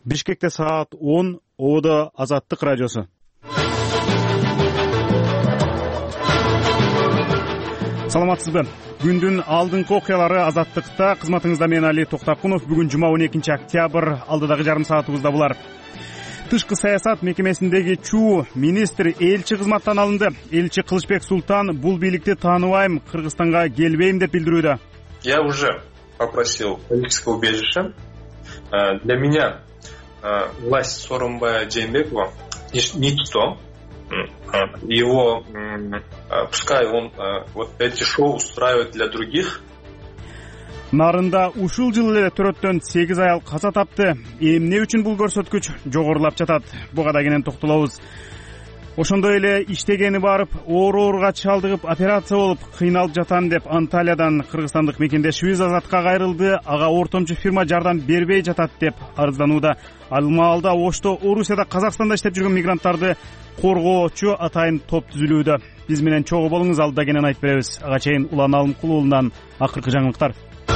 Бишкекте саат 10, Ободо Азаттык радиосу. Саламатсызбы? Күндүн алдыңкы окуялары Азаттыкта. Кызматыңызда мен Али Токтакунов. Бүгүн жума 12 октябрь. Алдыдагы жарым саатыбызда булар. Тышкы саясат мекемесиндеги чуу министр элчи кызматтан алынды. Элчи Кылычбек Султан бул бийликти тааныбайм, Кыргызстанга келбейм деп билдирүүдө. Я уже попросил политическое убежище. Для меня власть Сооронбая Жээнбекова ничто. Его, пускай он вот эти шоу устраивает для других. Нарында ушул жылы эле төрөттөн 8 аял каза тапты. Эмне үчүн бул көрсөткүч жогорулап жатат? Буга да кенен токтолобуз. Ошондой эле иштегени барып, ооруга чалдыгып, операция болуп кыйналып жатам деп Анталиядан кыргызстандык мекендешибиз Азатка кайрылды. Ага ортомчу фирма жардам бербей жатат деп арызданууда. Ал маалда Ошто, Орусияда, Казакстанда иштеп жүргөн мигранттарды коргоочу атайын топ түзүлүүдө. Биз менен чогуу болуңуз, алда кенен айтып беребиз. Ага чейин Улан Алымкулуулунан акыркы жаңылыктар.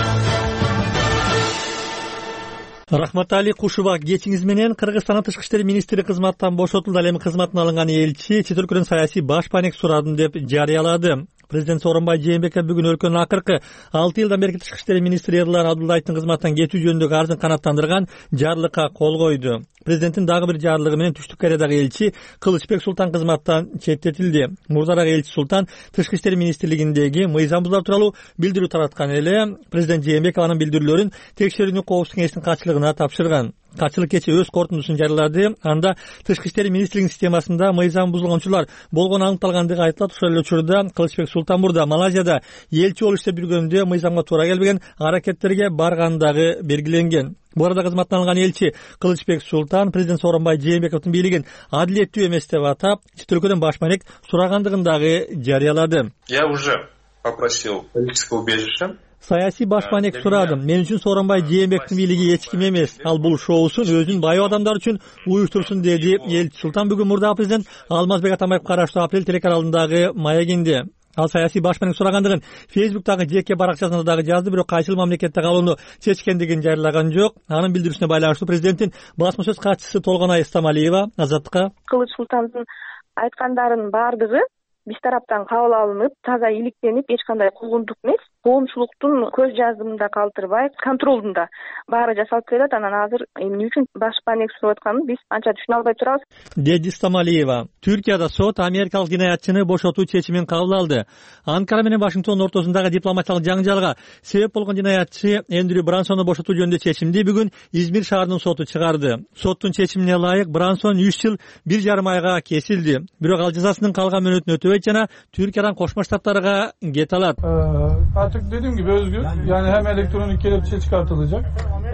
Рахматали Кушуба, кечиңиз менен Кыргызстандын тышкы иштер министри кызматтан бошотулду. Ал эми кызматына алынган элчи чет өлкөдөн саясий баш паек сурадым деп жарыялады. Президент Сооронбай Жээнбеков бүгүн өлкөнүн акыркы 6 жылдан берки тышкы иштер министри Эрлан Абдуллаевдин кызматтан кетүү жөнүндөгү арызын канааттандырган жарлыкка кол койду. Президенттин дагы бир жарлыгы менен Түштүк Кореядагы элчи Кылычбек Султан кызматтан четтетилди. Мурдагы элчи Султан тышкы иштер министрлигиндеги мыйзам бузуулар тууралуу билдирүү тараткан эле. Президент Жээнбеков анын билдирүүлөрүн текшерүүнү Коопсуздук кеңештин катчылыгына тапшырган. Катчылык кечээ өз корутундусун жарыялады. Анда тышкы иштер министрлигинин системасында мыйзам бузулгончулар болгону аныкталгандыгы айтылат. Ошол эле учурда Кылычбек Султан мурда Малайзияда элчи болуп иштеп жүргөндө мыйзамга туура келбеген аракеттерге баргандыгы белгиленген. Бу арада кызматтан алынган элчи Кылычбек Султан президент Сооронбай Жээнбековдун бийлигин адилеттүү эмес деп атап, чет өлкөдөн баш маек сурагандыгын дагы жарыялады. Я уже попросил политическое убежище. Саясий баш маек сурадым. Мен үчүн Сооронбай Жээнбековдун бийлиги эч ким эмес. Ал бул шоусун өзүнүн байоо адамдар үчүн уюштурсун, деди элчи Султан бүгүн мурдагы президент Алмазбек Атамбаев караштуу Апрель телеканалындагы маегинде. Ал саясий баш маек сурагандыгын Фейсбуктагы жеке баракчасында дагы жазды, бирок кайсыл мамлекетте калууну чечкендигин жарыялаган жок. Анын билдирүүсүнө байланыштуу президенттин басма сөз катчысы Толгонай Стамалиева Азаттыкка: Кылыч Султандын айткандарынын баардыгы биз тараптан кабыл алынып, таза иликтенип, эч кандай куугунтук эмес, коомчулуктун көз жаздымында калтырбай, контролдунда баары жасалып келет. Анан азыр эмне үчүн баш маек сурап атканын биз анча түшүнө албай турабыз, деди Стамалиева. Түркияда сот америкалык жинаятчыны бошотуу чечимин кабыл алды. Анкара менен Вашингтондун ортосундагы дипломатиялык жаңжалга себеп болгон жинаятчы Эндрю Брансонду бошотуу жөнүндө чечимди бүгүн Измир шаарынын соту чыгарды. Соттун чечимине ылайык Брансон 3 жыл 1,5 айга кесилди. Бирок ал жазасынын калган мөөнөтүн өтөбөйт жана Türkiye'den Koşma Ştatları'na get alat. Artık dediğim gibi özgür. Yani hem elektronik kelepçe çıkartılacak.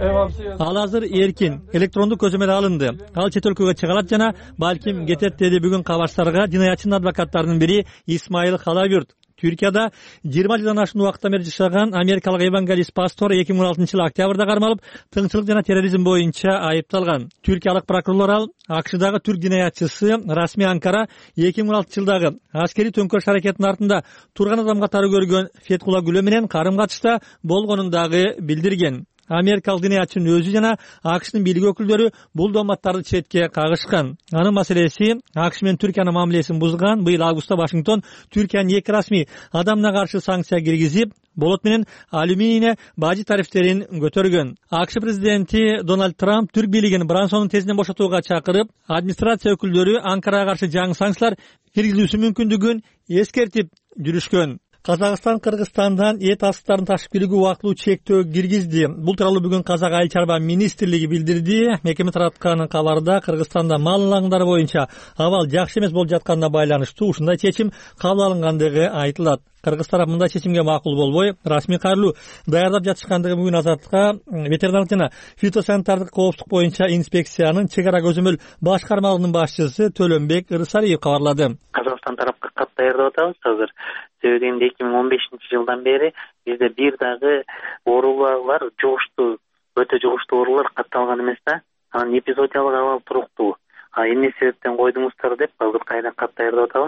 Al hazır erkin. Elektronluk közlemeli alındı. Al çet өлкөгө çıgalat jana balkim getet dedi бүгүн кабарчыларга жинаятчынын адвокаттарынын бири Исмаил Халабюрт. Türkiye'de 20 жылдан ашуун убакыттан бери жашаган америкалык евангелист пастор 2016-жылы октябрда кармалып, тыңчылык жана терроризм боюнча айыпталган. Türkiye'lik прокурорлор ал АКШдагы түрк жинаятчысы расмий Анкара 2016-жылдагы аскери төңкөрүш аракетинин артында турган адам катары көргөн Фетхулла Гүлө менен карым-катышта болгонун дагы билдирген. Америкалык жинаятчынын өзү жана АКШнын бийлик өкүлдөрү бул доматтарды четке кагышкан. Анын маселеси АКШ менен Түркиянын мамилесин бузган. Быйыл августта Вашингтон Түркиянын эки расмий адамына каршы санкция киргизип, болот менен алюминийне бажы тарифтерин көтөргөн. АКШ президенти Дональд Трамп түрк бийлигин Брансонун тезинен бошотууга чакырып, администрация өкүлдөрү Анкарага каршы жаңы санкциялар киргизүүсү мүмкүндүгүн эскертип жүрүшкөн. Казакстан Кыргызстандан эт астыктарын ташып кирүүгө убактылуу чектөө киргизди. Бул тууралуу бүгүн Казак айыл чарба министрлиги билдирди. Мекеме тараткан кабарда Кыргызстанда мал алаңдары боюнча абал жакшы эмес болуп жатканына байланыштуу ушундай чечим кабыл алынгандыгы айтылат. Кыргыз тарап мындай чечимге макул болбой, расмий кайрылуу даярдап жатышкандыгы бүгүн Азаттыкка ветеринардык жана фитосанитардык коопсуздук боюнча инспекциянын чек ара көзөмөл башкармалыгынын башчысы Төлөнбек Ырысалиев кабарлады. Казакстан тарапка кат даярдап атабыз азыр. Себеби 2015-жылдан бери бизде бир дагы оорулар бар, жугуштуу, өтө жугуштуу оорулар катталган эмес да. Анын эпизодиялык абал туруктуу. Эмне себептен койдуңуздар деп азыр кайра кат даярдап атабыз.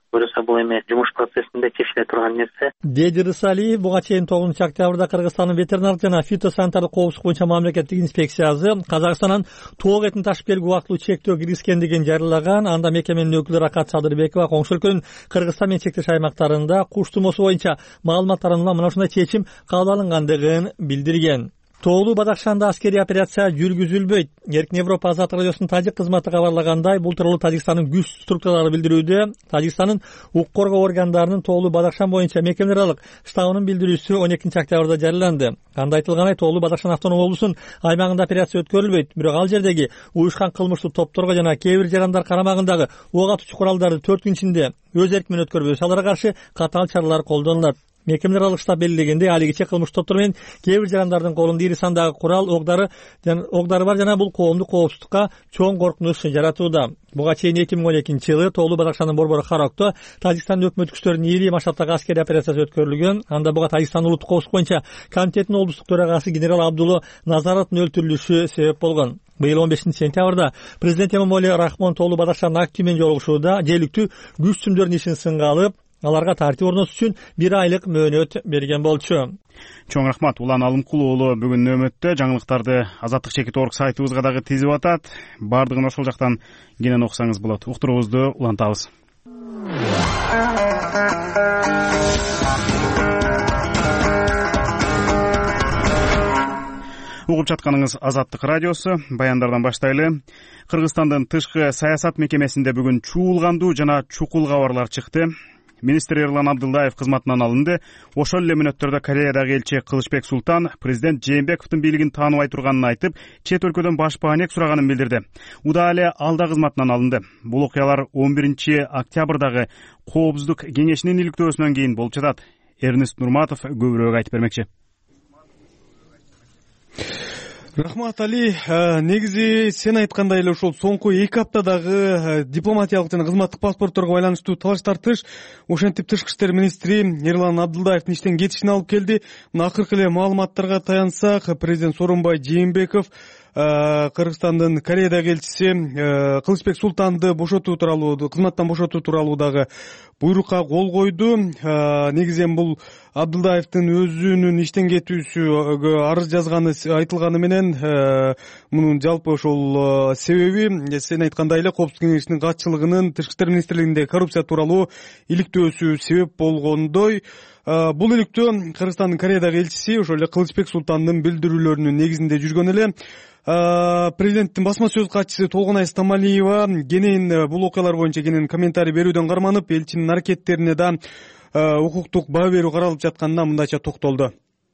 буюрса бул эми жумуш процессинде чечиле турган нерсе. Деди Рысалиев буга чейин 9-октябрда Кыргызстандын ветеринардык жана фитосанитардык коопсуздук боюнча мамлекеттик инспекциясы Казакстандан тоок этин ташып келүүгө убактылуу чектөө киргизгендигин жарыялаган. Анда мекеменин өкүлү Ракат Садырбекова коңшу өлкөнүн Кыргызстан менен чектеш аймактарында куш тумоосу боюнча маалыматтар мына ушундай чечим кабыл алынгандыгын билдирген. Тоолуу Бадахшанда аскерий операция жүргүзүлбөйт. Эркин Европа азаттык радиосунун тажик кызматы кабарлагандай, бул тууралуу Тажикстандын күч структуралары билдирүүдө. Тажикстандын укук коргоо органдарынын Тоолуу Бадахшан боюнча мекемелер аралык штабынын билдирүүсү 12-октябрда жарыяланды. Анда айтылгандай, Тоолуу Бадахшан автоном облусунун аймагында операция өткөрүлбөйт. Бирок ал жердеги уюшкан кылмыштуу топторго жана кээ бир жарандар карамагындагы ок атуучу куралдарды 4 күн ичинде өз эрки менен өткөрбөсө аларга каршы катаал чаралар колдонулат. Мекемелер аралык штаб белгилегенде, алигиче кылмыш топтор менен кээ бир жарандардын колунда ири сандагы курал, оглары бар жана бул коомдук коопсуздукка чоң коркунуч жаратууда. Буга чейин 2012-жылы Тоолуу Бадахшандын борбору Харокто Тажикстандын өкмөт күчтөрүнүн ири масштабтагы аскерий операциясы өткөрүлгөн. Анда буга Тажикстандын улуттук коопсуздук боюнча комитетинин облустук төрагасы генерал Абдулло Назаровдун өлтүрүлүшү себеп болгон. Быйыл 15-сентябрда президент Эмомали Рахмон Тоолуу Бадахшандын актив менен жолугушууда желиктүү күч сүмдөрүнүн ишин сынга алып, аларга тартип орнотуш үчүн 1 айлык мөөнөт берген болчу. Чоң рахмат. Улан Алымкулуу уулу бүгүн нөмөттө жаңылыктарды Азаттык.org сайтыбызга дагы тизип атат. Бардыгын ошол жактан кенен окусаңыз болот. Уктуруубузду улантабыз. Угуп жатканыңыз Азаттык радиосу. Баяндардан баштайлы. Кыргызстандын тышкы саясат мекемесинде бүгүн чуулгандуу жана чукул кабарлар чыкты. Министр Эрлан Абдылдаев кызматынан алынды. Ошол эле мүнөттөрдө Кореядагы элчи Кылычбек Султан президент Жээнбековдун бийлигин тааныбай турганын айтып, чет өлкөдөн баш баанек сураганын билдирди. Уда эле алда кызматынан алынды. Бул окуялар 11-октябрдагы Коопсуздук кеңешинин иликтөөсүнөн кийин болуп жатат. Эрнест Нурматов көбүрөөк айтып бермекчи. Рахмат Али, негизи сен айткандай эле ошол соңку 2 аптадагы дипломатиялык жана кызматтык паспортторго байланыштуу талаш тартыш ошентип тышкы иштер министри Эрлан Абдылдаевдин иштен кетишине алып келди. Мына акыркы эле маалыматтарга таянсак, президент Сооронбай Жээнбеков Кыргызстандын Кореядагы элчиси Кылычбек Султанды бошотуу тууралуу, кызматтан бошотуу тууралуу дагы буйрукка кол койду. Негизи бул Абдылдаевдин өзүнүн иштен кетүүсү арыз жазганы айтылганы менен мунун жалпы ошол себеби сен айткандай эле Коопсуздук кеңешинин катчылыгынын тышкы иштер министрлигинде коррупция тууралуу иликтөөсү себеп болгондой. Бул иликтөө Кыргызстандын Кореядагы элчиси ошол эле Кылычбек Султандын билдирүүлөрүнүн негизинде жүргөн эле. Президенттин басма сөз катчысы Толгонай Стамалиева кенен бул окуялар боюнча кенен комментарий берүүдөн карманып, элчинин аракеттерине да укуктук баа берүү каралып жатканына мындайча токтолду.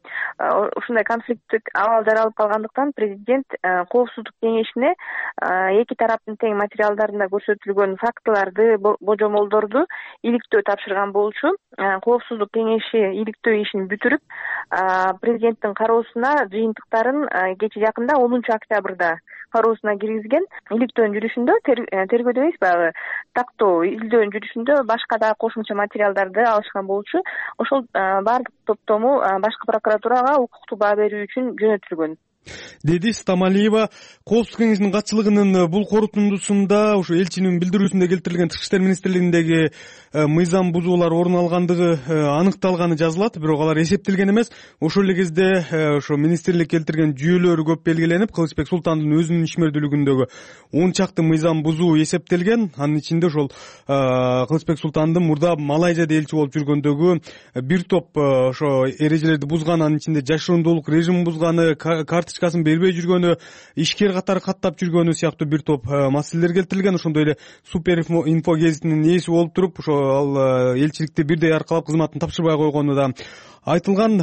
Ушундай конфликттик абал жаралып калгандыктан президент Коопсуздук кеңешине эки тараптын тең материалдарында көрсөтүлгөн фактыларды, божомолдорду иликтөө тапшырган болчу. Коопсуздук кеңеши иликтөө ишин бүтүрүп, президенттин кароосуна жыйынтыктарын кече жакында 10-октябрда кароосуна киргизген. Иликтөөнүн жүрүшүндө тергөөдө эмес, баягы тактоо изилдөөнүн жүрүшүндө башка да кошумча материалдарды алышкан болчу. Ошол баардык топтому башкы прокуратурага укуктук баа берүү үчүн жөнөтүлгөн, деди Стамалиева. Коопсуздук кеңешинин катчылыгынын бул корутундусунда ушу элчинин билдирүүсүндө келтирилген тышкы иштер министрлигиндеги мыйзам бузуулар орун алгандыгы аныкталганы жазылат, бирок алар эсептелген эмес. Ошол эле кезде ошо министрлик келтирген жүйөлөр көп белгиленип, Кылычбек Султандын өзүнүн ишмердүүлүгүндөгү 10 чакты мыйзам бузуу эсептелген. Анын ичинде ошол Кылычбек Султандын мурда Малайзияда элчи болуп жүргөндөгү бир топ ошо эрежелерди бузган, анын ичинде жашырундуулук режимин бузганы, карточкасын бербей жүргөнү, ишкер катары каттап жүргөнү сыяктуу бир топ маселелер келтирилген. Ошондой эле Супер Инфо гезитинин ээси болуп туруп, ошо ал элчиликти бирдей аркалап кызматын тапшырбай койгону да айтылган.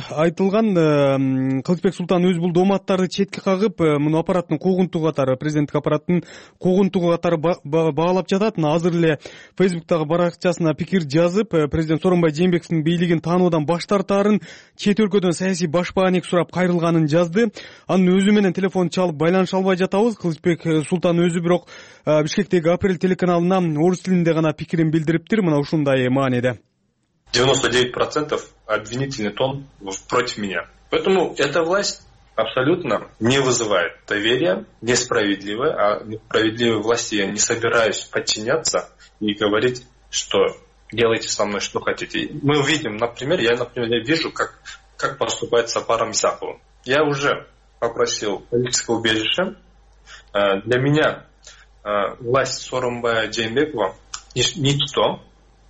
Кылычбек Султан өз бул дооматтарды четке кагып, муну аппараттын куугунтугу катары, президенттик аппараттын куугунтугу катары баалап жатат. Азыр эле Фейсбуктагы баракчасына пикир жазып, президент Сооронбай Жээнбековдун бийлигин таануудан баш тартаарын, чет өлкөдөн саясий баш баанек сурап кайрылганын жазды. Анын өзү менен телефон чалып байланыша албай жатабыз. Кылычбек Султан өзү бирок Бишкектеги Апрель телеканалына орус тилинде гана пикирин билдириптир. Мына ушундай мааниде. 99% обвинительный тон против меня. Поэтому эта власть абсолютно не вызывает доверия, несправедливая, а справедливой власти я не собираюсь подчиняться и говорить, что делайте со мной что хотите. Мы видим, например, я вижу, как поступает Сапаром Исаковым. Я уже попросил политическое убежище. Для меня власть Сооронбая Жээнбекова никто.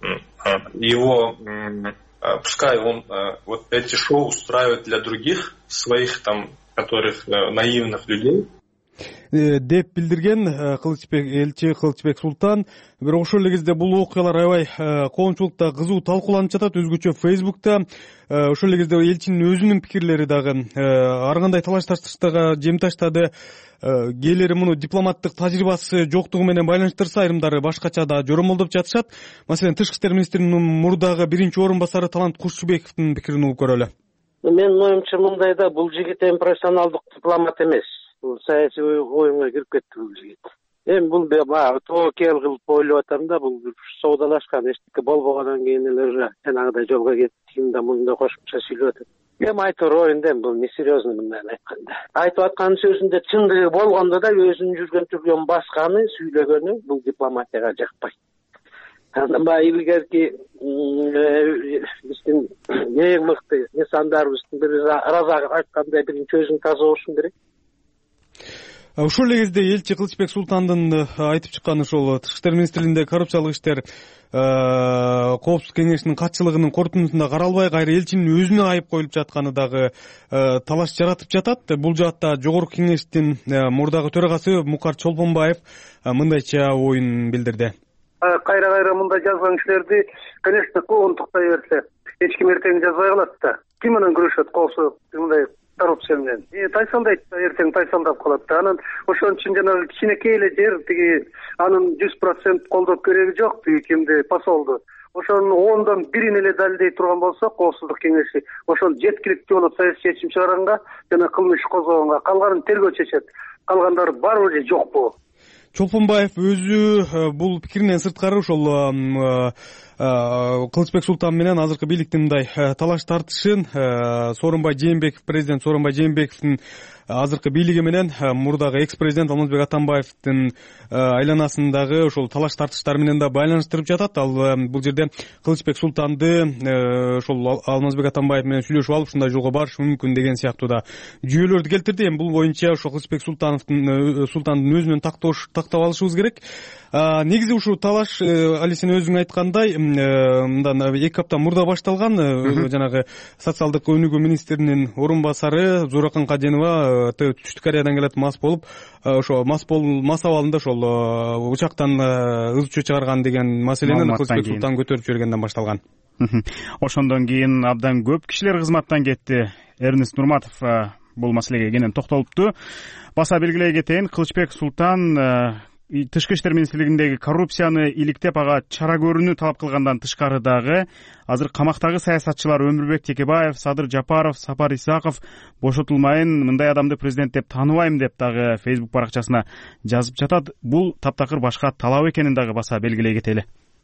Его, пускай он вот эти шоу устраивает для других своих там, которых наивных людей. Деп билдирген элчи Кылычбек Султан. Бирок ошол эле кезде бул окуялар аябай коомчулукта кызуу талкууланып жатат, өзгөчө Фейсбукта. Ошол эле кезде элчинин өзүнүн пикирлери дагы ар кандай талаш тартыштарга жем таштады. Кээлери муну дипломаттык тажрыйбасы жоктугу менен байланыштырса, айрымдары башкача да жоромолдоп жатышат. Маселен, Тышкы иштер министринин мурдагы биринчи орун басары Талант Кушчубековдун пикирин угуп көрөлү. Менин оюмча мындай да, бул жигит эми профессионалдык дипломат эмес. Бул саясий оюнга кирип кетти бул жигит. Эми бул баягы тоокел кылып ойлоп атам да, бул соодалашкан эчтеке болбогондон кийин эле уже жанагыдай жолго кеттигин да мындай кошумча сүйлөп атат. Эми айтор оюнда бул несерьезный мындай айтканда. Айтып аткан сөзүндө чындыгы болгондо да өзүнүн жүргөн басканы, сүйлөгөнү бул дипломатияга жакпайт. Андан баягы илгерки биздин эң мыкты нысандарыбыздын бири Разак айткандай биринчи өзүң таза болушуң керек. Ошол эле кезде элчи Кылычбек Султандын айтып чыкканы ошол Тышкы иштер министрлигинде коррупциялык иштер коопсуздук кеңешинин катчылыгынын корутундусунда каралбай, кайра элчинин өзүнө айып коюлуп жатканы дагы талаш жаратып жатат. Бул жаатта жогорку кеңештин мурдагы төрагасы Мукар Чолпонбаев мындайча оюн билдирди. Кайра мындай жазган кишилерди, конечно, коомдуктай берсе, эч ким эртең жазбай калат да. Ким менен күрөшөт коопсуздук мындай коррупция менен? Тайсалдайт да, эртең тайсалдап калат да. Анан ошон үчүн жанагы кичинекей эле жер тиги анын 100% колдоп кереги жок, тиги кимди посолду. Ошонун 10дон 1-ин эле далилдей турган болсо, коопсуздук кеңеши ошол жеткиликтүү болуп саясий чечим чыгаранга жана кылмыш козгогонга, калганын тергөө чечет. Калгандары барбы же жокпу? Чолпонбаев өзү бул пикиринен сырткары ошол Кылычбек Султан менен азыркы бийликтин мындай талаш тартышын Сооронбай Жээнбеков, президент Сооронбай Жээнбековдун азыркы бийлиги менен мурдагы экс-президент Алмазбек Атамбаевдин айланасындагы ошол талаш тартыштар менен да байланыштырып жатат. Ал бул жерде Кылычбек Султанды ошол Алмазбек Атамбаев менен сүйлөшүп алып ушундай жолго барыш мүмкүн деген сыяктуу да жүйөлөрдү келтирди. Эми бул боюнча ошол Кылычбек Султандын өзүнөн тактап алышыбыз керек. Негизи ушул талаш али сен өзүң айткандай мындан 2 апта мурда башталган. Жанагы социалдык өнүгүү министринин орун басары Зууракан Каденова Түштүк Кореядан келет мас болуп, ошо мас абалында ошол учактан ызчуу чыгарган деген маселени Кылычбек Султан көтөрүп жибергенден башталган. Ошондон кийин абдан көп кишилер кызматтан кетти. Эрнест Нурматов бул маселеге кенен токтолупту. Баса белгилей кетейин, Кылычбек Султан Тышкы иштер министрлигиндеги коррупцияны иликтеп ага чара көрүүнү талап кылгандан тышкары дагы азыр камактагы саясатчылар Өмүрбек Текебаев, Садыр Жапаров, Сапар Исаков бошотулмайын, мындай адамды президент деп тааныбайм деп дагы Facebook баракчасына жазып жатат. Бул таптакыр башка талап экенин дагы баса белгилей кетели.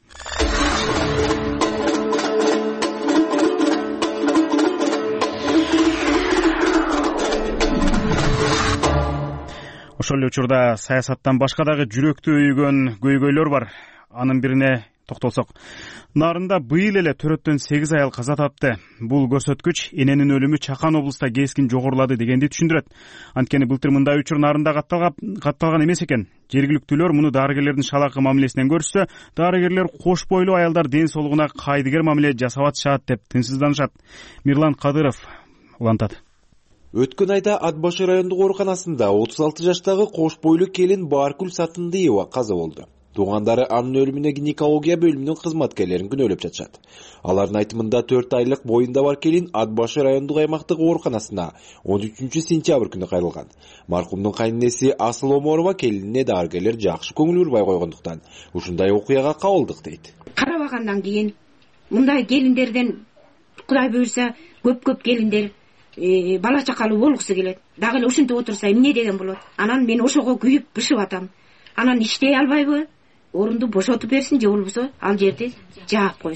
Ошол эле учурда саясаттан башка дагы жүрөктү үйгөн көйгөйлөр бар. Анын бирине токтолсок, Нарында быйыл эле төрөттөн 8 аял каза тапты. Бул көрсөткүч эненин өлүмү Чакан облустта кескин жогорулады дегенди түшүндүрөт. Анткени былтыр мындай учур Нарында катталган эмес экен. Жергиликтүүлөр муну дарыгерлердин шалакы мамилесинен көрсө, дарыгерлер кош бойлуу аялдар ден соолугуна кайдыгер мамиле жасап атышат деп тынчсызданышат. Мирлан Кадыров улантат. Өткөн айда Ат башы райондук ооруканасында 36 жаштагы кош бойлуу келин Бааркүл Сатындыева каза болду. Туугандары анын өлүмүнө гинекология бөлүмүнүн кызматкерлерин күнөөлөп жатышат. Алардын айтымында 4 айлык боюнда бар келин Ат башы райондук аймактык ооруканасына 13 сентябрь күнү кайрылган. Маркумдун кайненеси Асыл Оморова келинине дарыгерлер жакшы көңүл бурбай койгондуктан ушундай окуяга кабылдык дейт. Карабагандан кийин мындай келиндерден Кудай буйрса көп келиндер бала чакалуу болгусу келет. Дагы эле ушинтип отурса эмне деген болот? Анан мен ошого күйүп бышып атам. Анан иштей албайбы? Орунду бошотуп берсин же болбосо ал жерди жаап койсун.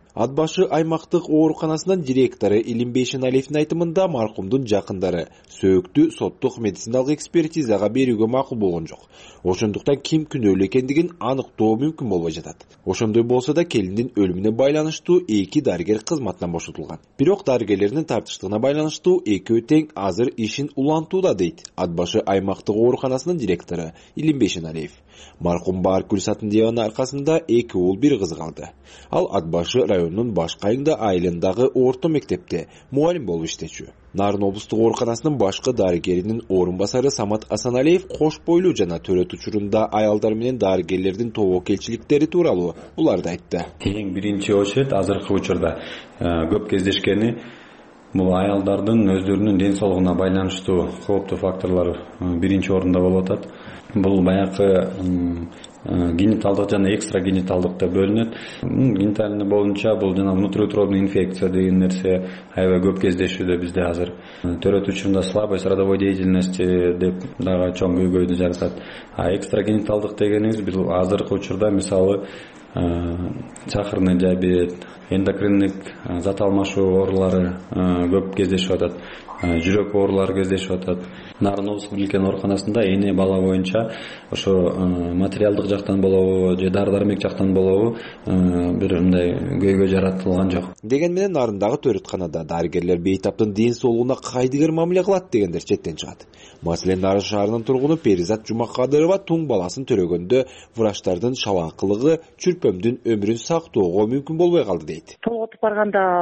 Ат башы аймактык ооруканасынын директору Илимбей Шеналиевдин айтымында маркумдун жакындары сөөктү соттук медициналык экспертизага берүүгө макул болгон жок. Ошондуктан ким күнөөлүү экендигин аныктоо мүмкүн болбой жатат. Ошондой болсо да келиндин өлүмүнө байланыштуу 2 дарыгер кызматынан бошотулган. Бирок дарыгерлердин тартыштыгына байланыштуу экөө тең азыр ишин улантууда дейт Ат башы аймактык ооруканасынын директору Илимбей Шеналиев. Маркум Бааркүл Сатындиеванын аркасында 2 уул 1 кыз калды. Ал Ат башы районунун Башкайыңда айылындагы орто мектепте мугалим болуп иштечү. Нарын облустук ооруканасынын башкы дарыгеринин орун басары Самат Асаналиев кош бойлуу жана төрөт учурунда аялдар менен дарыгерлердин тобокелчиликтери тууралуу буларды айтты. Эң биринчи очередь азыркы учурда көп кездешкени бул аялдардын өздөрүнүн ден соолугуна байланыштуу кооптуу факторлор биринчи орунда болуп атат. Бул баягы гениталдык жана экстра гениталдык деп бөлүнөт. Гениталный боюнча бул жана внутриутробный инфекция деген нерсе аябай көп кездешүүдө бизде азыр. Төрөт учурунда слабость родовой деятельности деп дагы чоң көйгөйдү жаратат. А экстра гениталдык дегенибиз бул азыркы учурда мисалы сахарный диабет, эндокриндик зат алмашуу оорулары көп кездешип атат. Жүрөк оорулары кездешип атат. Нарын облустук Билкен ооруканасында эне бала боюнча ошо материалдык жактан болобу же дары дармек жактан болобу бир мындай көйгөй жаратылган жок. Деген менен Нарындагы төрөтканада дарыгерлер бейтаптын ден соолугуна кайдыгер мамиле кылат дегендер четтен чыгат. Маселен Нарын шаарынын тургуну Перизат Жумакадырова туң баласын төрөгөндө врачтардын шабакылыгы чүрпөмдүн өмүрүн сактоого мүмкүн болбой калды дейт. Толготуп барганда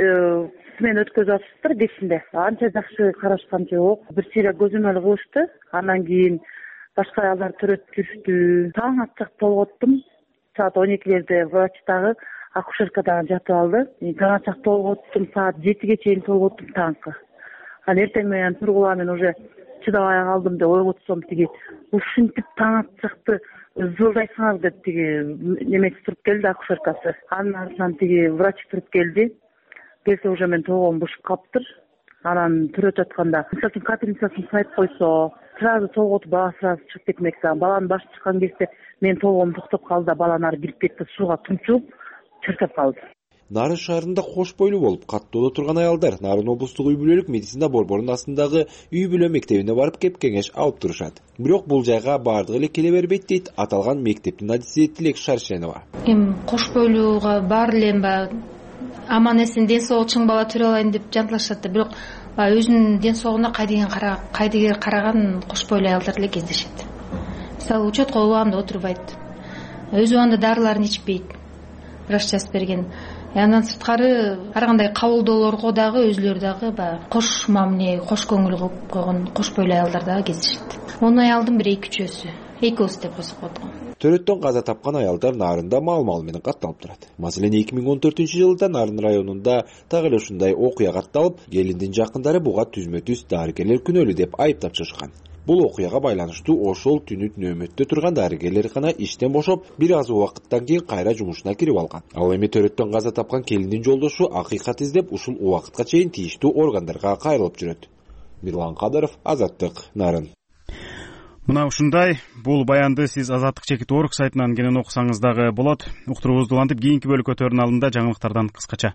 мен өткөзүп атыптыр бесинде. Анча жакшы карашкан жок. Бир сыйра көзөмөл кылышты. Андан кийин башка аялдар төрөт жүрүштү. Таң атчак толготтум. Саат 12лерде врач дагы акушерка дагы жатып алды. Таң толготтум, саат 7ге чейин толготтум таңкы. Ал эртең менен тургула мен уже чыдабай калдым деп ойготсом тиги ушинтип таң атчакты зылдайсыңар деп тиги немеси туруп келди акушеркасы. Андан артынан тиги врач туруп келди. Келсе уже мен толгоом бушуп калыптыр. Анан төрөтүп атканда мисалы капельницасын сайып койсо, сразу толготуп бала сразу чыгып кетмек. Баланын башы чыккан кезде мен толгоом токтоп калды, баланы ары кирип кетти, сууга тунчуп чыркап калды. Нарын шаарында кош бойлуу болуп каттоодо турган аялдар Нарын облустук үй бүлөлүк медицина борборунун астындагы үй бүлө мектебине барып кеп кеңеш алып турушат. Бирок бул жайга бардыгы эле келе бербейт дейт аталган мектептин адиси Тилек Шаршенова. Кош бойлууга бар эле аман эсен ден соолугу чың бала төрө алайын деп жанталашат да, бирок өзүнүн ден соолугуна кайдыгер караган кош бойлуу аялдар эле кездешет. Мисалы учетко убагында отурбайт, өз убагында дарыларын ичпейт, врач жазып берген. Андан сырткары ар кандай кабылдоолорго дагы өзүлөрү дагы кош мамиле, кош көңүл кылып койгон кош бойлуу аялдар дагы кездешет. 10 аялдын 1-2-үчөөсү, экөөсү деп койсок болот го. Төрөттөн каза тапкан аялдар Нарында маал менен катталып турат. Маселен 2014-жылда Нарын районунда так эле ушундай окуя катталып, келиндин жакындары буга түзмө-түз дарыгерлер күнөөлүү деп айыптап чыгышкан. Бул окуяга байланыштуу ошол түнү нөөмөттө турган дарыгерлер гана иштен бошоп, бир аз убакыттан кийин кайра жумушуна кирип алган. Ал эми төрөттөн каза тапкан келиндин жолдошу акыйкат издеп, ушул убакытка чейин тийиштүү органдарга кайрылып жүрөт. Мирлан Кадыров, Азаттык, Нарын. Мына ушундай бул баянды сиз Азаттык чекит орг сайтынан кенен окусаңыз дагы болот. Уктуруубузду улантып кийинки бөлүккө өтөрүн алдында жаңылыктардан кыскача.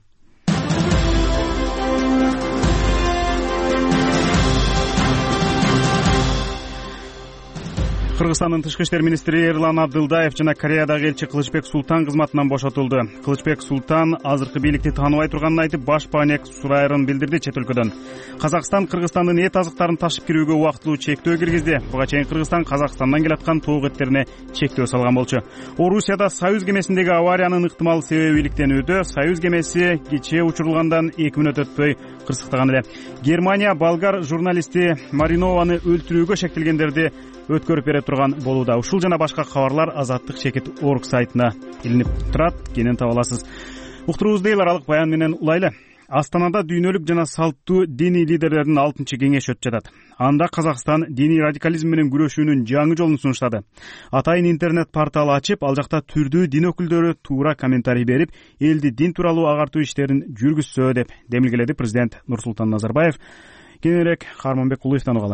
Кыргызстандын тышкы иштер министри Эрлан Абдылдаев жана Кореядагы элчи Кылычбек Султан кызматынан бошотулду. Кылычбек Султан азыркы бийликти тааныбай турганын айтып, баш баанек сурайырын билдирди чет өлкөдөн. Казакстан Кыргызстандын эт азыктарын ташып кирүүгө убактылуу чектөө киргизди. Буга чейин Кыргызстан Казакстандан келаткан тоок эттерине чектөө салган болчу. Орусияда Союз кемесиндеги авариянын ыктымал себеби иликтенүүдө. Союз кемеси кечээ учурулгандан 2 мүнөт өтпөй кырсыктаган эле. Германия болгар журналисти Маринованы өлтүрүүгө шектелгендерди өткөрүп бере турган болууда. Ушул жана башка кабарлар Азаттык чекит орг сайтына илинип турат, кенен таба аласыз. Уктуруубузду эл аралык баян менен улайлы. Астанада дүйнөлүк жана салттуу диний лидерлердин 6-чы кеңеши өтүп жатат. Анда Казакстан диний радикализм менен күрөшүүнүн жаңы жолун сунуштады. Атайын интернет портал ачып, ал жакта түрдүү дин өкүлдөрү туура комментарий берип, элди дин тууралуу агартуу иштерин жүргүзсө деп демилгеледи президент Нурсултан Назарбаев. Кененирээк Карманбек Кулуевден угалы.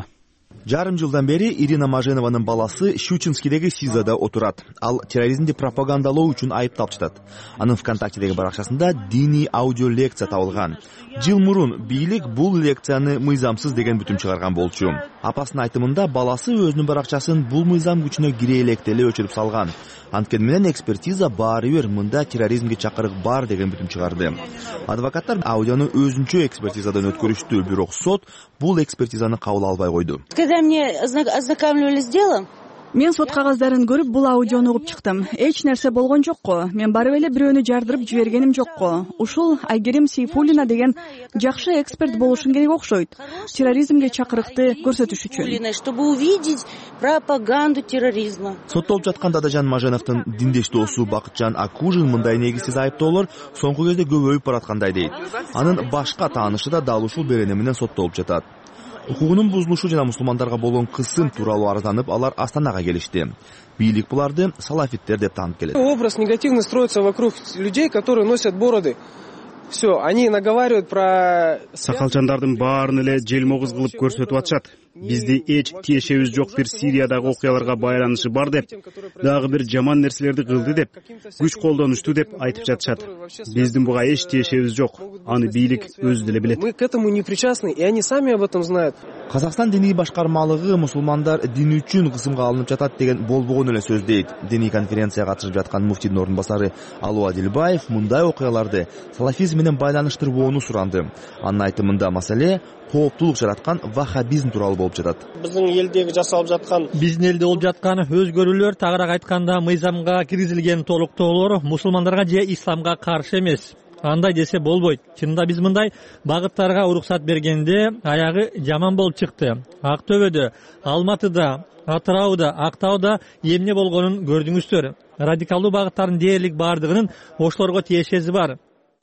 Жарым жылдан бери Ирина Маженованын баласы Щучинскидеги СИЗОдо отурат. Ал терроризмди пропагандалоо үчүн айыпталып жатат. Анын ВКонтактедеги баракчасында диний аудио лекция табылган. Жыл мурун бийлик бул лекцияны мыйзамсыз деген бүтүм чыгарган болчу. Апасынын айтымында баласы өзүнүн баракчасын бул мыйзам күчүнө кире электе эле өчүрүп салган. Анткени менен экспертиза баары бир мында терроризмге чакырык бар деген бүтүм чыгарды. Адвокаттар аудиону өзүнчө экспертизадан өткөрүштү, бирок сот бул экспертизаны кабыл албай койду. Когда мне ознакомливали с делом, мен сот кагаздарын көрүп бул аудиону угуп чыктым. Эч нерсе болгон жокко. Мен барып эле бирөөнү жардырып жибергеним жокко. Ушул Айгерим Сейфуллина деген жакшы эксперт болушун керек окшойт. Терроризмге чакырыкты көрсөтүш үчүн. Чтобы увидеть пропаганду терроризма. Соттолуп жаткан Дадажан Маженовдун диндеш досу Бакытжан Акужин мындай негизсиз айыптоолор соңку кезде көбөйүп бараткандай дейт. Анын башка таанышы да дал ушул берене менен соттолуп жатат. Укугунун бузулушу жана мусулмандарга болгон кысым тууралуу арызданып, алар Астанага келишти. Бийлик буларды салафиттер деп таанып келет. Образ негативно строится вокруг людей, которые носят бороды. Все, они наговаривают про... Сакалчандардын баарын эле желмогуз кылып көрсөтүп атышат. Бизди эч тиешебиз жок бир Сириядагы окуяларга байланышы бар деп, дагы бир жаман нерселерди кылды деп, күч колдонушту деп айтып жатышат. Биздин буга эч тиешебиз жок. Аны бийлик өзү деле билет. Мы к этому не причастны, и они сами об этом знают. Казакстан диний башкармалыгы мусулмандар дин үчүн кысымга алынып жатат деген болбогон эле сөз дейт. Диний конференцияга катышып жаткан муфтийдин орун басары Алуу Адилбаев мындай окуяларды салафизм менен байланыштырбоону суранды. Анын айтымында маселе кооптулук жараткан ваххабизм тууралуу болуп жатат. Биздин элдеги жасалып жаткан болуп жаткан өзгөрүүлөр, тагыраак айтканда мыйзамга киргизилген толуктоолор мусулмандарга же исламга каршы эмес. Андай десе болбойт. Чынында биз мындай багыттарга уруксат бергенде аягы жаман болуп чыкты. Актөбөдө, Алматыда, Атырауда, Актауда эмне болгонун көрдүңүздөр. Радикалдуу багыттардын дээрлик бардыгынын ошолорго тиешеси бар.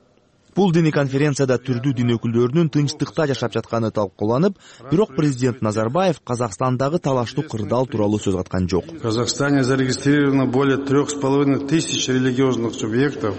Бул диний конференцияда түрдүү дин өкүлдөрүнүн тынчтыкта жашап жатканы талкууланып, бирок президент Назарбаев Казакстандагы талаштуу кырдаал тууралуу сөз каткан жок. В Казахстане зарегистрировано более 3500 религиозных субъектов,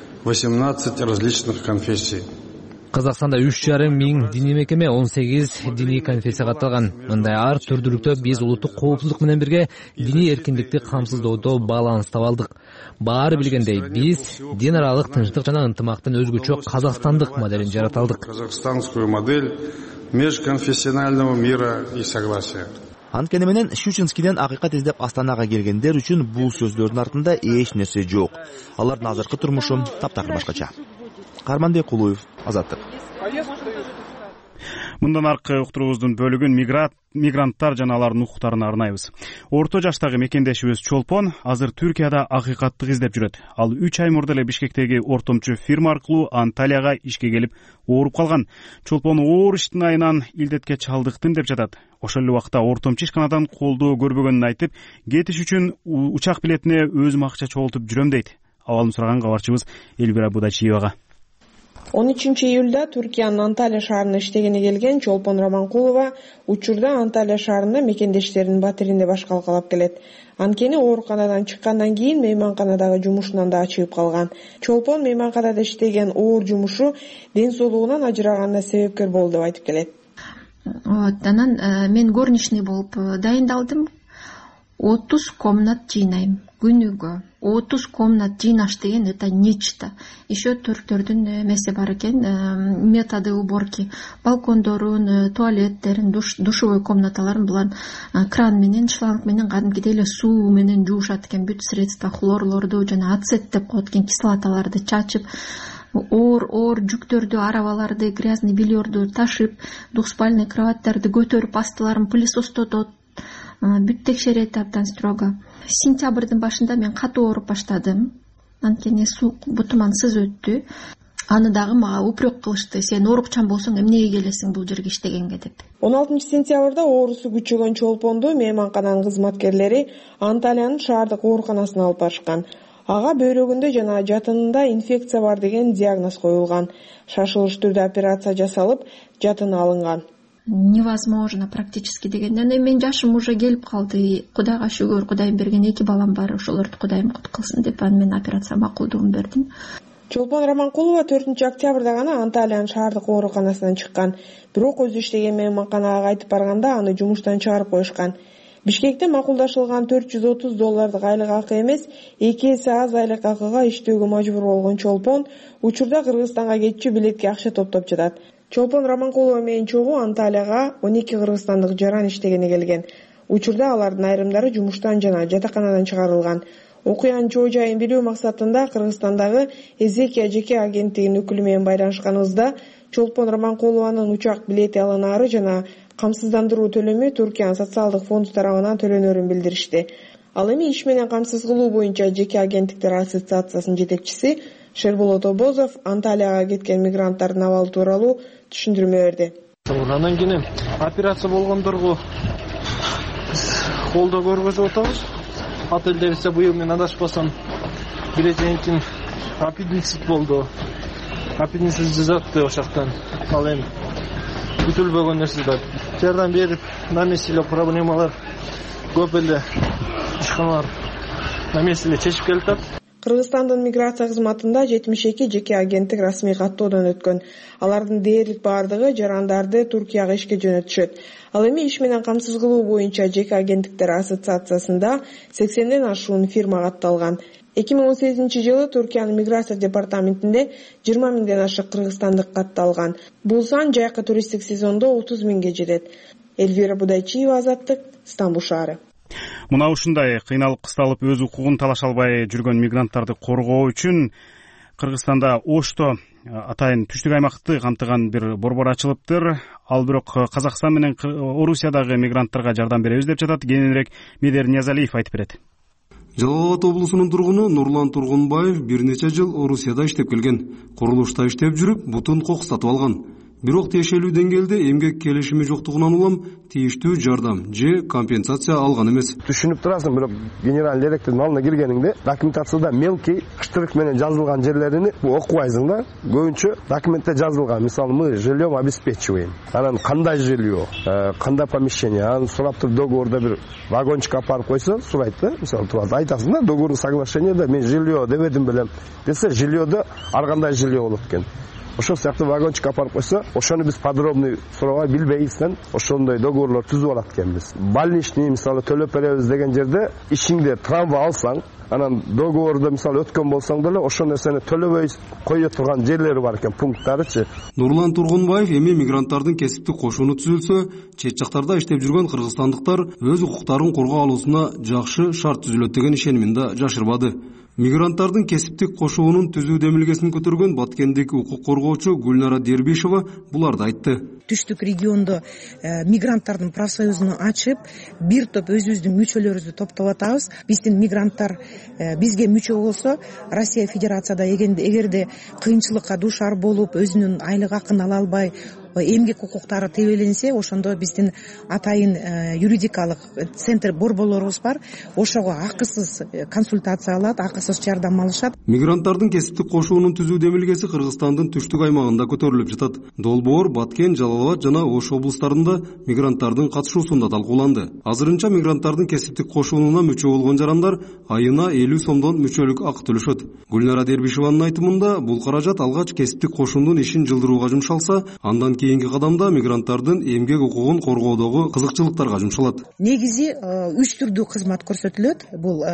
18 различных конфессий. Казакстанда 3,5 диний мекеме, 18 диний конфессия катталган. Мындай ар түрдүүлүктө биз улуттук коопсуздук менен бирге диний эркиндикти камсыздоодо баланс таба алдык. Баары билгендей, биз дин аралык тынчтык жана ынтымактын өзгөчө казакстандык моделин жарата алдык. Казахстанскую модель межконфессионального мира и согласия. Анткени менен Щучинскиден акыйкат издеп Астанага келгендер үчүн бул сөздөрдүн артында эч нерсе жок. Алардын азыркы турмушу таптакыр башкача. Карманбек Кулуев, Азаттык. Мындан аркы уктуруубуздун бөлүгүн мигранттар жана алардын укуктарына арнайбыз. Орто жаштагы мекендешибиз Чолпон азыр Түркияда акыйкаттык издеп жүрөт. Ал 3 ай мурда эле Бишкектеги ортомчу фирма аркылуу Анталияга ишке келип ооруп калган. Чолпон оор иштин айынан илдетке чалдыктым деп жатат. Ошол эле убакта ортомчу ишканадан колдоо көрбөгөнүн айтып, кетиш үчүн учак билетине өзүм акча чогултуп жүрөм дейт. Абалын сураган кабарчыбыз Эльвира Будачиевага. 13 июлда Түркиянын Анталия шаарына иштегени келген Чолпон Романкулова учурда Анталия шаарында мекендештеринин батиринде баш калкалап келет. Анткени ооруканадан чыккандан кийин мейманканадагы жумушунан да ачыгып калган. Чолпон мейманканада иштеген оор жумушу ден соолугунан ажыраганына себепкер болду деп айтып келет. Анан мен горничный болуп дайындалдым. 30 комнат жыйнайм күнүгө. 30 комнат жыйнаш деген это нечто. Еще түрктөрдүн эмеси бар экен, методы уборки, балкондорун, туалеттерин, душевой комнаталарын булар кран менен, шланг менен кадимкидей эле суу менен жуушат экен, бүт средства, хлорлорду жана ацет деп коет экен, кислоталарды чачып, оор жүктөрдү, арабаларды, грязный бельерду ташып, двухспальный кроваттарды көтөрүп, астыларын пылесостотот, бүт текшерет абдан строго. Сентябрдын башында мен катуу ооруп баштадым. Анткени суу бутумансыз өттү. Аны дагы мага упрек кылышты. Сен оорукчан болсоң эмнеге келесиң бул жерге иштегенге деп. 16 сентябрда оорусу күчөгөн Чолпонду мейманкананын кызматкерлери Анталиянын шаардык ооруканасына алып барышкан. Ага бөйрөгүндө жана жатынында инфекция бар деген диагноз коюлган. Шашылыш түрдө операция жасалып, жатыны алынган. Невозможно практически дегенден мен жашым уже келип калды. Кудайга шүгүр, Кудайым берген 2 балам бар, ошолорду Кудайым кут кылсын деп мен операция макулдугун бердим. Чолпон Романкулова 4-октябрда гана Анталиянын шаардык ооруканасынан чыккан. Бирок өзү иштеген мейманканага кайтып барганда аны жумуштан чыгарып коюшкан. Бишкекте макулдашылган $430 айлык акы эмес, 2 эсе аз айлык акыга иштөөгө мажбур болгон Чолпон учурда Кыргызстанга кетчү билетке акча топтоп жатат. Чолпон Романкулова менен чогуу Анталияга 12 кыргызстандык жаран иштегени келген. Учурда алардын айрымдары жумуштан жана жатаканадан чыгарылган. Окуянын чоо жайын билүү максатында Кыргызстандагы Эзекия жеке агенттигинин өкүлү менен байланышканыбызда Чолпон Романкулованын учак билети алынаары жана камсыздандыруу төлөмү Туркиянын социалдык фонду тарабынан төлөнөрүн билдиришти. Ал эми иш менен камсыз кылуу боюнча жеке агенттиктер ассоциациясынын жетекчиси Шерболот Обозов Анталияга кеткен мигранттардын абалы тууралуу түшүндүрмө берди. Анан кийин операция болгондорго колдоо көргөзүп атабыз. Отелдерсе быйыл мен адашпасам биринчи аппендицит болду. Аппендицит жазатты ошактан. Ал эми бүтүлбөгөн нерсе да. Жардам берип, на месте проблемалар көп эле ишканалар на месте чечип келатат. Кыргызстандын миграция кызматында 72 жеке агенттик расмий каттоодон өткөн. Алардын дээрлик бардыгы жарандарды Туркияга ишке жөнөтүшөт. Ал эми иш менен камсыз кылуу боюнча жеке агенттиктер ассоциациясында 80ден ашуун фирма катталган. 2018-жылы Туркиянын миграция департаментинде 20 миңден ашык кыргызстандык катталган. Бул сан жайкы туристтик сезондо 30 миңге жетет. Эльвира Будайчиева, Азаттык, Стамбул шаары. Мына ушундай кыйналып кысталып өз укугун талаша албай жүргөн мигранттарды коргоо үчүн Кыргызстанда Ошто атайын түштүк аймакты камтыган бир борбор ачылыптыр. Ал бирок Казакстан менен Орусиядагы мигранттарга жардам беребиз деп жатат. Кененирээк Медер Ниязалиев айтып берет. Жалал Абад облусунун тургуну Нурлан Тургунбаев бир нече жыл Орусияда иштеп келген. Курулушта иштеп жүрүп, бутун кокустатып алган. Бирок тиешелүү деңгээлде эмгек келишими жоктугунан улам тийиштүү жардам же компенсация алган эмес. Түшүнүп турасың, бирок генеральный директордун алдына киргениңде документацияда мелкий штырк менен жазылган жерлерини окубайсың да. Көбүнчө документте жазылган. Мисалы, мы жильем обеспечиваем. Анан кандай жилье, кандай помещение, анан сурап туруп договорда бир вагончик апарып койсо, сурайт да. Мисалы, турат айтасың да, договордун соглашениеде мен жилье дебедим белем. Десе жильеде ар кандай жилье болот экен. Ошол сыяктуу вагончик апарып койсо, ошону биз подробный сурабай билбейбизден ошондой договорлор түзүп алат экенбиз. Больничный мисалы төлөп беребиз деген жерде ишиңде травма алсаң, анан договордо мисалы өткөн болсоң деле ошол нерсени төлөбөй кое турган жерлери бар экен, пункттарычы. Нурлан Тургунбаев эми мигранттардын кесиптик кошууну түзүлсө, чет жактарда иштеп жүргөн кыргызстандыктар өз укуктарын коргоо алуусуна жакшы шарт түзүлөт деген ишенимин да жашырбады. Мигранттардын кесиптик кошуунун түзүү демилгесин көтөргөн баткендик укук коргоочу Гүлнара Дербишева буларды айтты. Түштүк региондо мигранттардын профсоюзун ачып, бир топ өзүбүздүн мүчөлөрүбүздү топтоп атабыз. Биздин мигранттар бизге мүчө болсо, Россия Федерацияда эгерде кыйынчылыкка дуушар болуп, өзүнүн айлык акын ала албай, эмгек укуктары тебеленсе, ошондо биздин атайын юридикалык центр борборлорубуз бар. Ошого акысыз консультация алат, акысыз жардам алышат. Мигранттардын кесиптик кошуунун түзүү демилгеси Кыргызстандын түштүк аймагында көтөрүлүп жатат. Долбоор, Баткен, Жалал Абад жана Ош облустарында мигранттардын катышуусунда талкууланды. Азырынча мигранттардын кесиптик кошуунуна мүчө болгон жарандар айына 50 сомдон мүчөлүк акы төлөшөт. Гүлнара Дербишеванын айтымында, бул каражат алгач кесиптик кошуундун ишин жылдырууга жумшалса, андан кийинки кадамда мигранттардын эмгек укугун коргоодогу кызыкчылыктарга жумшалат. Негизи 3 түрдүү кызмат көрсөтүлөт. Бул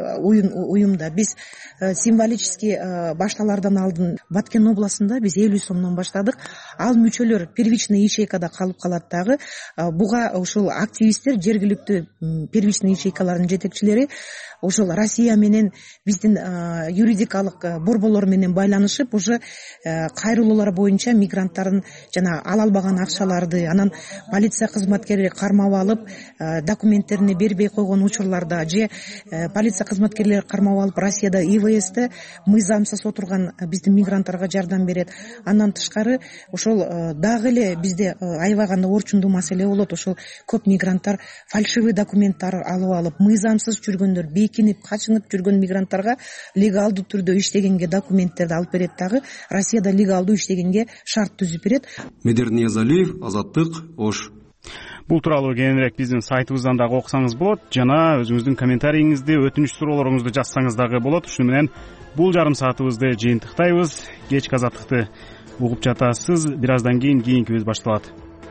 уюмда биз символический башталардан алдын Баткен областында биз 50 сомдон баштадык. Ал мүчөлөр первичный ячейкада калып калат дагы. Буга ушул активисттер, жергиликтүү первичный ячейкалардын жетекчилери ошол Россия менен биздин юридикалык борборлор менен байланышып, уже кайрылуулар боюнча мигранттардын жана ала албаган акчаларды, анан полиция кызматкерлери кармап алып, документтерин бербей койгон учурларда же полиция кызматкерлери кармап алып, Россияда ИВСте мыйзамсыз отурган биздин мигранттарга жардам берет. Андан тышкары ошол дагы эле бизде аябаганда орчундуу маселе болот. Ошол көп мигранттар фальшивый документтер алып алып, мыйзамсыз жүргөндөр, бекинип, качынып жүргөн мигранттарга легалдуу түрдө иштегенге документтерди алып берет дагы, Россияда легалдуу иштегенге шарт түзүп берет. Медер Ниязалиев, Азаттык, Ош. Бул тууралуу кененирээк биздин сайтыбыздан дагы окусаңыз болот жана өзүңүздүн комментарийиңизди, өтүнүч суроолоруңузду жазсаңыз дагы болот. Ушуну менен бул жарым саатыбызды жыйынтыктайбыз. Кечки азаттыкты угуп жатасыз. Бир аздан кийин кийинкибиз башталат.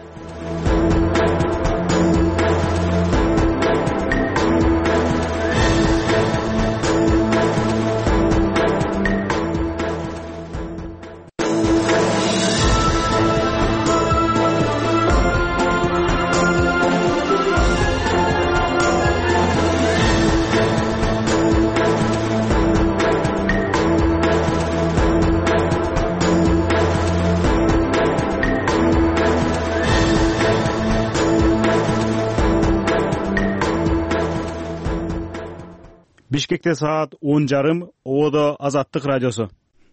Бишкекте саат 10:30, Ободо Азаттык радиосу.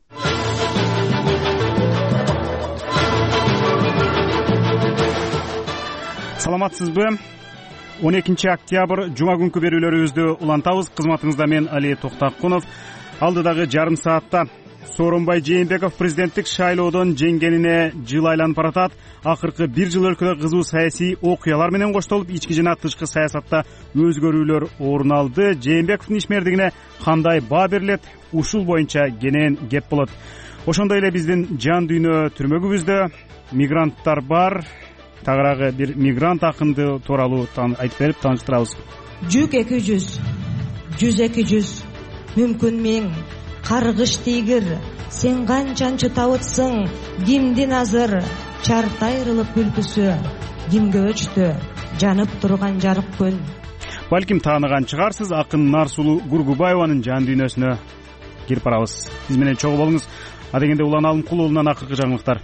Саламатсызбы? 12 октябрь жума күнкү берүүлөрүбүздү улантабыз. Кызматыңызда мен Али Токтакунов. Алдыдагы жарым саатта Сооронбай Жээнбеков президенттик шайлоодон жеңгенине жыл айланып баратат. Акыркы бир жыл өлкөдө кызуу саясий окуялар менен коштолуп, ички жана тышкы саясатта өзгөрүүлөр орун алды. Жээнбековдун ишмердигине кандай баа берилет? Ушул боюнча кенен кеп болот. Ошондой эле биздин жан дүйнө түрмөгүбүздө мигранттар бар. Тагыраагы бир мигрант акынды тууралуу айтып берип тааныштырабыз. 100-200, 100-200, мүмкүн 1000. Каргыш тийгир, сен канчанчы табытсың, кимдин азыр, чарт айрылып күлкүсү, кимге өчтү, жанып турган жарык күн. Балким тааныган чыгарсыз, акын Нарсулуу Гургубаеванын жан дүйнөсүнө кирип барабыз. Биз менен чогуу болуңуз. Адегенде Улан Алымкул уулунан акыркы жаңылыктар.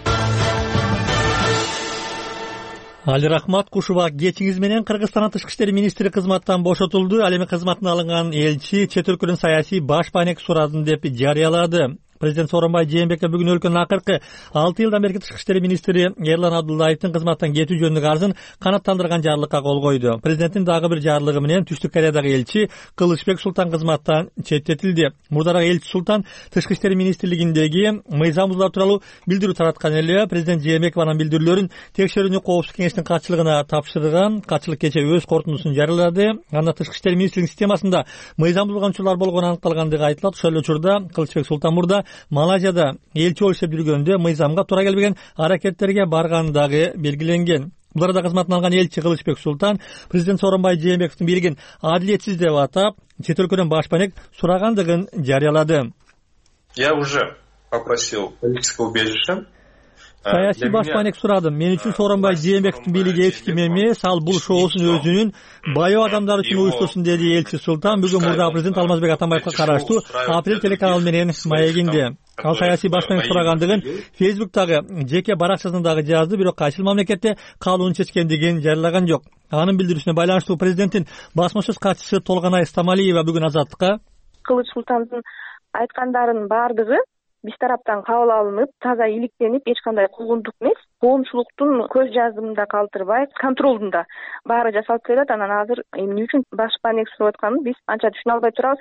Али Рахмат Кушуба кечиңиз менен Кыргызстандын тышкы иштер министри кызматтан бошотулду. Ал эми кызматына алынган элчи чет өлкөнүн саясий баш байнек сурадым деп жарыялады. Президент Сооронбай Жээнбеков бүгүн өлкөнүн акыркы 6 жылдан берки тышкы иштер министри Эрлан Абдуллаевдин кызматтан кетүү жөнүндөгү арызын канааттандырган жарлыкка кол койду. Президенттин дагы бир жарлыгы менен Түштүк Кореядагы элчи Кылычбек Султан кызматтан четтетилди. Мурдараак элчи Султан тышкы иштер министрлигиндеги мыйзам бузуулар тууралуу билдирүү тараткан эле. Президент Жээнбеков анын билдирүүлөрүн текшерүүнү коопсуздук кеңешинин катчылыгына тапшырган. Катчылык кечээ өз корутундусун жарыялады. Анда тышкы иштер министрлигинин системасында мыйзам бузулган учурлар болгону аныкталгандыгы айтылат. Ошол эле учурда Кылычбек Султан мурда Малайзияда элчи болуп иштеп жүргөндө мыйзамга туура келбеген аракеттерге баргандыгы белгиленген. Бул арада кызматына алган элчи Кылычбек Султан президент Сооронбай Жээнбековдун бийлигин адилетсиз деп атап, чет өлкөдөн баш байнек сурагандыгын жарыялады. Я уже попросил политическое убежище. Саясий баш байнек сурадым. Мен үчүн Сооронбай Жээнбековдун бийлиги эч ким эмес, ал бул шоусун өзүнүн баяу адамдар үчүн уюштурсун, деди элчи Султан. Бүгүн мурдагы президент Алмазбек Атамбаевга караштуу Апрель телеканалы менен маегинде. Ал саясий баш байнек сурагандыгын Фейсбуктагы жеке баракчасында дагы жазды, бирок кайсыл мамлекетте калууну чечкендигин жарыялаган жок. Анын билдирүүсүнө байланыштуу президенттин басма сөз катчысы Толгонай Стамалиева бүгүн Азаттыкка Кылыч Султандын айткандарынын баардыгы биз тараптан кабыл алынып, таза иликтенип, эч кандай куугунтук эмес, коомчулуктун көз жазымында калтырбай, контролдунда баары жасалып келет. Анан азыр эмне үчүн баш байнек суруп атканын биз анча түшүнө албай турабыз,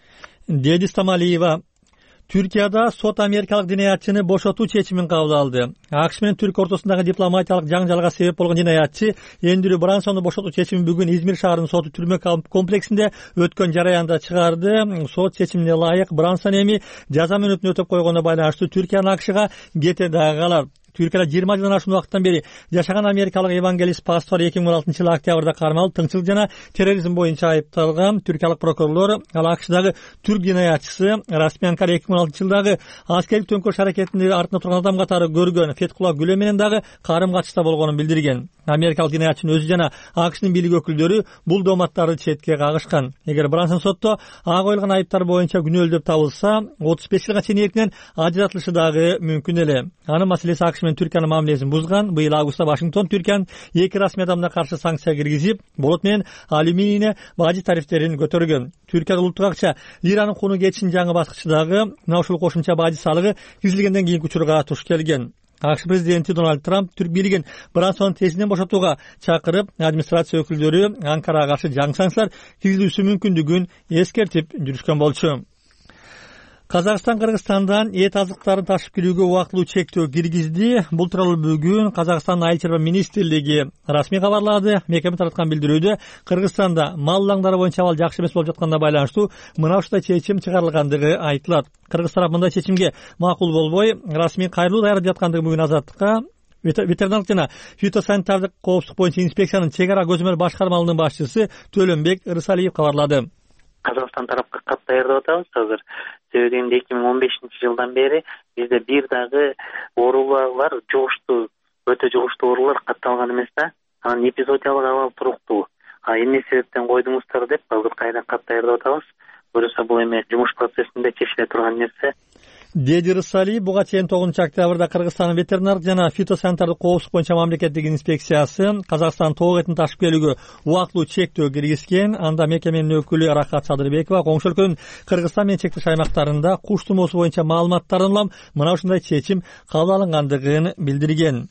деди Стамалиева. Түркияда сот америкалык динаятчыны бошотуу чечимин кабыл алды. АКШ менен Түркия ортосундагы дипломатиялык жаңжалга себеп болгон динаятчы Эндрю Брансонду бошотуу чечимин бүгүн Измир шаарынын соту түрмө комплексинде өткөн жараянда чыгарды. Сот чечимине ылайык Брансон эми жаза мөөнөтүн өтөп койгонуна байланыштуу Түркиянын АКШга кете дагы калат. Түркияда 20 жылдан ашуун убакыттан бери жашаган америкалык евангелист пастор 2016 жылы октябрда кармалып, тыңчылык жана терроризм боюнча айыпталган. Түркиялык прокурорлор ал АКШдагы түрк динаятчысы Расмянкар 2016 жылдагы аскердик төңкөрүш аракетинде артында турган адам катары көргөн Феткулла Гүлө менен дагы карым катышта болгонун билдирген. Америкалык динаятчынын өзү жана АКШнын бийлик өкүлдөрү бул дооматтарды четке кагышкан. Эгер Брансон сотто ага коюлган айыптар боюнча күнөөлүү деп табылса, 35 жылга чейин эркинен ажыратылышы дагы мүмкүн эле. Анын маселеси АКШ менен Түркиянын мамилесин бузган. Быйыл августта Вашингтон Түркиянын эки расмий адамына каршы санкция киргизип, болот менен алюминийне бажы тарифтерин көтөргөн. Түркияда улуттук акча лиранын кууну кетишинин жаңы баскычындагы мына ушул кошумча бажы салыгы киргизилгенден кийинки учурга туш келген. АКШ президенти Дональд Трамп түрк бийлигин Брансонду тезинен бошотууга чакырып, администрация өкүлдөрү Анкарага каршы жаңы санкциялар киргизилүүсү мүмкүндүгүн эскертип жүрүшкөн болчу. Казакстан Кыргызстандан эт азыктарын ташып кирүүгө убактылуу чектөө киргизди. Бул тууралуу бүгүн Казакстан Айыл чарба министрлиги расмий кабарлады. Мекеме тараткан билдирүүдө Кыргызстанда мал лаңдары боюнча абал жакшы эмес болуп жатканына байланыштуу мына ушундай чечим чыгарылгандыгы айтылат. Кыргыз тарап мындай чечимге макул болбой, расмий кайрылуу даярдап жаткандыгы бүгүн Азаттыкка ветеринардык жана фитосанитардык коопсуздук боюнча инспекциянын чек ара көзөмөл башкармалыгынын башчысы Төлөнбек Рысалиев кабарлады. Казакстан тарапка кат даярдап атабыз азыр. Себеби 2015-жылдан бери бизде бир дагы оорулар жугуштуу, өтө жугуштуу оорулар катталган эмес да. Анын эпизодиялык абал туруктуу. Эмне себептен койдуңуздар деп азыр кайра кат даярдап атабыз. Көрөсө бул эми жумуш процессинде чечиле турган нерсе. Деди Рысалиев буга чейин 9-октябрда Кыргызстандын ветеринардык жана фитосанитардык коопсуздук боюнча мамлекеттик инспекциясы Казакстан тоок этин ташып келүүгө убактылуу чектөө киргизген. Анда мекеменин өкүлү Рахат Садырбекова коңшу өлкөнүн Кыргызстан менен чектеш аймактарында куш тумоосу боюнча маалыматтарын улам мына ушундай чечим кабыл алынгандыгын билдирген.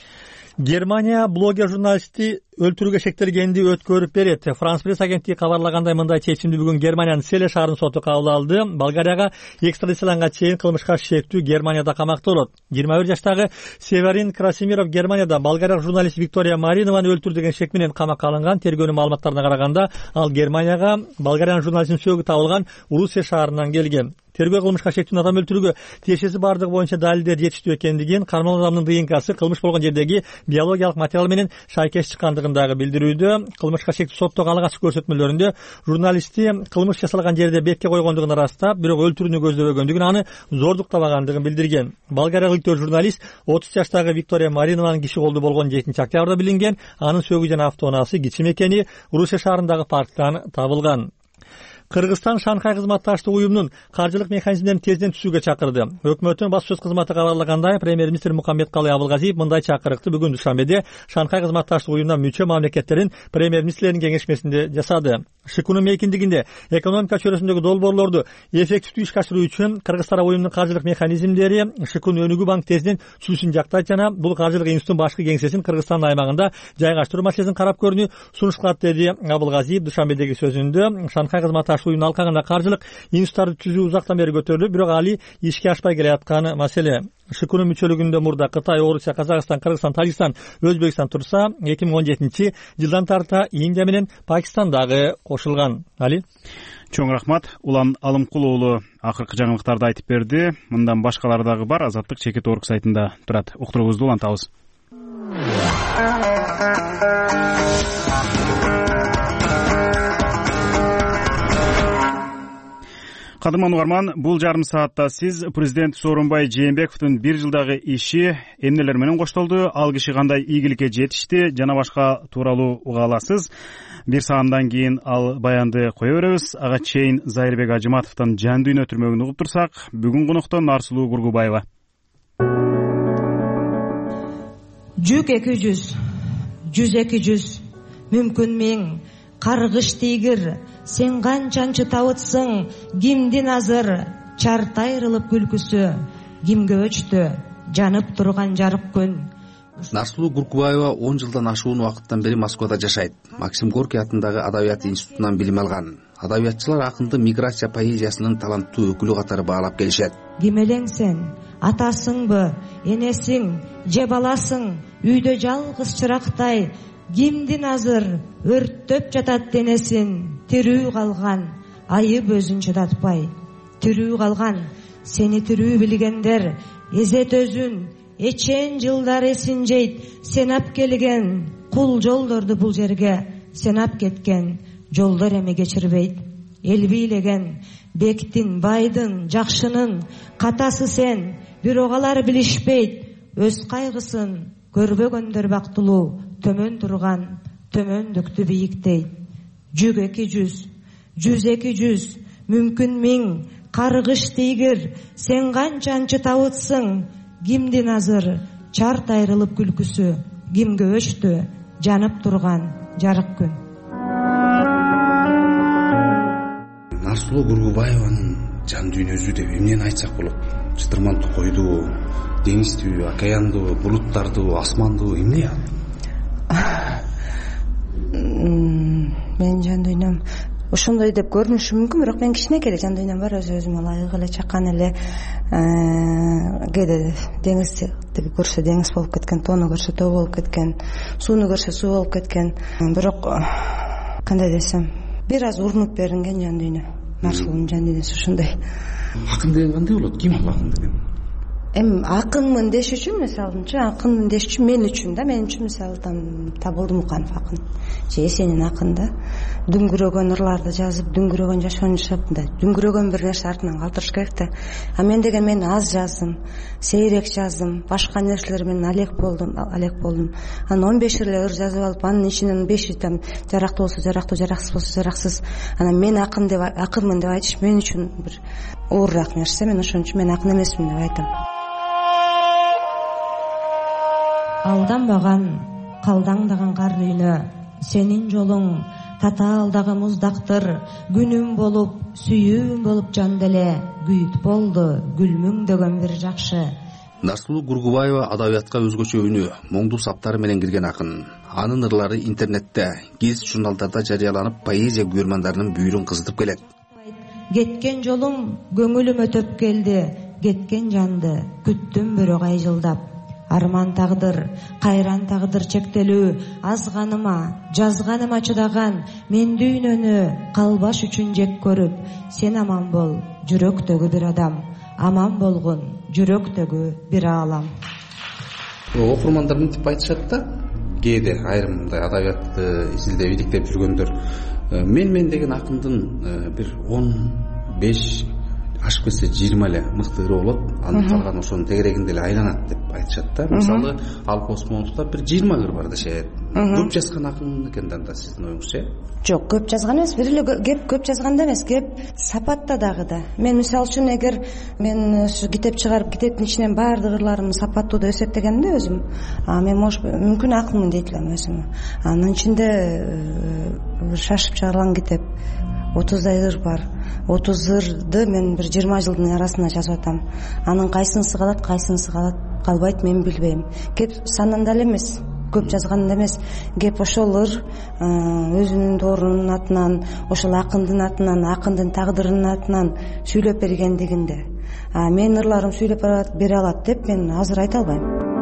Германия блогер журналисти өлтүрүүгө шектелгенди өткөрүп берет. Франс пресс агенттиги кабарлагандай мындай чечимди бүгүн Германиянын Селе шаарынын соту кабыл алды. Болгарияга экстрадицияланганга чейин кылмышка шектүү Германияда камакта болот. 21 жаштагы Северин Красимиров Германияда болгариялык журналист Виктория Маринованы өлтүрдү деген шек менен камакка алынган. Тергөөнүн маалыматтарына караганда ал Германияга Болгариянын журналистинин сөөгү табылган Урусия шаарынан келген. Тергөө кылмышка шектүү адам өлтүрүүгө тиешеси бардыгы боюнча далилдер жетиштүү экендигин, кармалган адамдын ДНКсы кылмыш болгон жердеги биологиялык материал менен шайкеш чыккандыгын дагы билдирүүдө. Кылмышка шектүү соттогу алгачкы көрсөтмөлөрүндө журналисти кылмыш жасалган жерде бетке койгондугун ырастап, бирок өлтүрүүнү көздөбөгөндүгүн, аны зордуктабагандыгын билдирген. Болгариялык журналист 30 жаштагы Виктория Маринованын киши колдуу болгон 7-октябрда билинген. Анын сөөгү жана автоунаасы кичим экени Урусия шаарындагы парктан табылган. Кыргызстан Шанхай кызматташтык уюмунун каржылык механизмдерин тезден түзүүгө чакырды. Өкмөттүн баш сөз кызматы кабарлагандай, премьер-министр Мукаммедкалый Абылгазиев мындай чакырыкты бүгүн Душанбеде Шанхай кызматташтык уюмуна мүчө мамлекеттердин премьер-министрлеринин кеңешмесинде жасады. Шикунун мейкиндигинде экономика чөйрөсүндөгү долбоорлорду эффективдүү ишке ашыруу үчүн Кыргыз тарап уюмунун каржылык механизмдери Шикун өнүгүү банк тезден түзүүсүн жактайт жана бул каржылык институттун башкы кеңсесин Кыргызстандын аймагында жайгаштыруу маселесин карап көрүүнү сунуш кылат, деди Абылгазиев Душанбедеги сөзүндө. Шанхай кызматташтык уюмунун алкагында каржылык институттарды түзүү узактан бери көтөрүлүп, бирок али ишке ашпай келаткан маселе. Шикунун мүчөлүгүндө мурда Кытай, Орусия, Казакстан, Кыргызстан, Тажикстан, Өзбекстан турса, 2017-жылдан тарта Индия менен Пакистан дагы кошулган. Али чоң рахмат. Улан Алымкулуу акыркы жаңылыктарды айтып берди. Мындан башкалары дагы бар. Азаттык чекит орг сайтында турат. Уктуруубузду улантабыз. Кадырман угарман, бул жарым саатта сиз президент Сооронбай Жээнбековдун бир жылдагы иши эмнелер менен коштолду, ал киши кандай ийгиликке жетишти жана башка тууралуу уга аласыз. Бир саамдан кийин ал баянды кое беребиз. Ага чейин Зайырбек Ажыматовдун жан дүйнө түрмөгүн угуп турсак, бүгүн конокто Нарсулуу Кургубаева. Жүк 200, 100-200, мүмкүн 1000, каргыш тийгир, сен канчанчы табытсың, кимдин азыр, чарт айрылып күлкүсү, кимге өчтү, жанып турган жарык күн. Нарсулуу Кургубаева 10 жылдан ашуун убакыттан бери Москвада жашайт. Максим Горький атындагы Адабият институтунан билим алган. Адабиятчылар акынды миграция поэзиясынын таланттуу өкүлү катары баалап келишет. Ким элең сен? Атасыңбы, энесиң, же баласың? Үйдө жалгыз чырактай, кимдин азыр өрттөп жатат денесин? Тирүү калган, айып өзүн чыдатпай. Тирүү калган, сени тирүү билгендер, эзет өзүн, эчен жылдар эсин жейт. Сен ап келген кул жолдорду бул жерге, сен ап кеткен жолдор эми кечирбейт. Эл бийлеген бектин, байдын, жакшынын катасы сен, бирок алар билишпейт. Өз кайгысын көрбөгөндөр бактылуу, төмөн турган төмөндүктү бийиктейт. Жүк 200, 100-200, мүмкүн 1000, каргыш тийгир, сен канчанчы табытсың, кимдин азыр, чарт айрылып күлкүсү, кимге өчтү, жанып турган жарык күн. Нарсулуу Кургубаеванын жан дүйнөсү деп эмнени айтсак болот? Чытырман токойду, деңизди, океанды, булуттарды, асманды, эмне? Менин жан дүйнөм ошондой деп көрүнүшү мүмкүн, бирок мен кичинекей эле жан дүйнөм бар, өзүмө ылайык эле чакан эле, кээде деңизди көрсө деңиз болуп кеткен, тоону көрсө тоо болуп кеткен, сууну көрсө суу болуп кеткен. Бирок кандай десем, бир аз урунуп берилген жан дүйнө, Нарсулдун жан дүйнөсү ушундай. Акын деген кандай болот? Ким ал акын деген? Эми акынмын деш үчүн, мисалычы акынмын деш үчүн, мен үчүн да, мен үчүн мисалы Табылдымуканов акын же Эсенин акын да. Дүңгүрөгөн ырларды жазып, дүңгүрөгөн жашоону жашап, дүңгүрөгөн бир нерсе артынан калтырыш керек да. А мен деген мен аз жаздым, сейрек жаздым, башка нерселер менен алек болдум. Анан 15 эле ыр жазып алып, анын ичинен 5 там жарактуу болсо жарактуу, жараксыз болсо жараксыз. Анан мен акынмын деп айтыш мен үчүн бир оорураак нерсе. Мен ошон үчүн мен акын эмесмин деп айтам. Алданбаган, калдаңдаган кар үйнө, сенин жолуң татаалдагы муздактыр, күнүм болуп, сүйүүм болуп жан деле, күйүт болду, гүлмүң деген бир жакшы. Нарсулуу Гургубаева адабиятка өзгөчө үнү, моңду саптары менен кирген акын. Анын ырлары интернетте, гезит журналдарда жарыяланып, поэзия күйөрмандарынын бүйүрүн кызытып келет. Кеткен жолум көңүлүмө төп келди, кеткен жанды күттүм бирок ай жылдап. Арман тагдыр, кайран тагдыр чектелүү, азганыма, жазганыма чыдаган, мен дүйнөнү калбаш үчүн жек көрүп, сен аман бол, жүрөктөгү бир адам, аман болгун, жүрөктөгү бир аалам. Окурмандар мынтип айтышат да, кээде айрым мындай адабиятты изилдеп иликтеп жүргөндөр, мен деген акындын бир 15 ашып кетсе 20 эле мыкты ыры болот, анын калган ошонун тегерегинде эле айланат деп айтышат да. Мисалы, Алп Осмоновдо бир 20 ыр бар дешет. Көп жазган акын экен да сиздин оюңузча? Жок, көп жазган эмес, бир эле кеп көп жазганда эмес, кеп сапатта дагы да. Мен мисалы үчүн эгер мен китеп чыгарып, китептин ичинен баардык ырларымды сапаттуу деп эсептегенде өзүм, мен мүмкүн акынмын дейт элем өзүмө. Анын ичинде шашып чыгарылган китеп 30дай ыр бар. 30 ырды мен бир 20 жылдын арасында жазып атам. Анын кайсынысы калат, кайсынысы калбайт мен билбейм. Кеп санында эле эмес, көп жазганда эмес, кеп ошол ыр өзүнүн доорунун атынан, ошол акындын атынан, акындын тагдырынын атынан сүйлөп бергендигинде. Менин ырларым сүйлөп бере алат деп мен азыр айта албайм.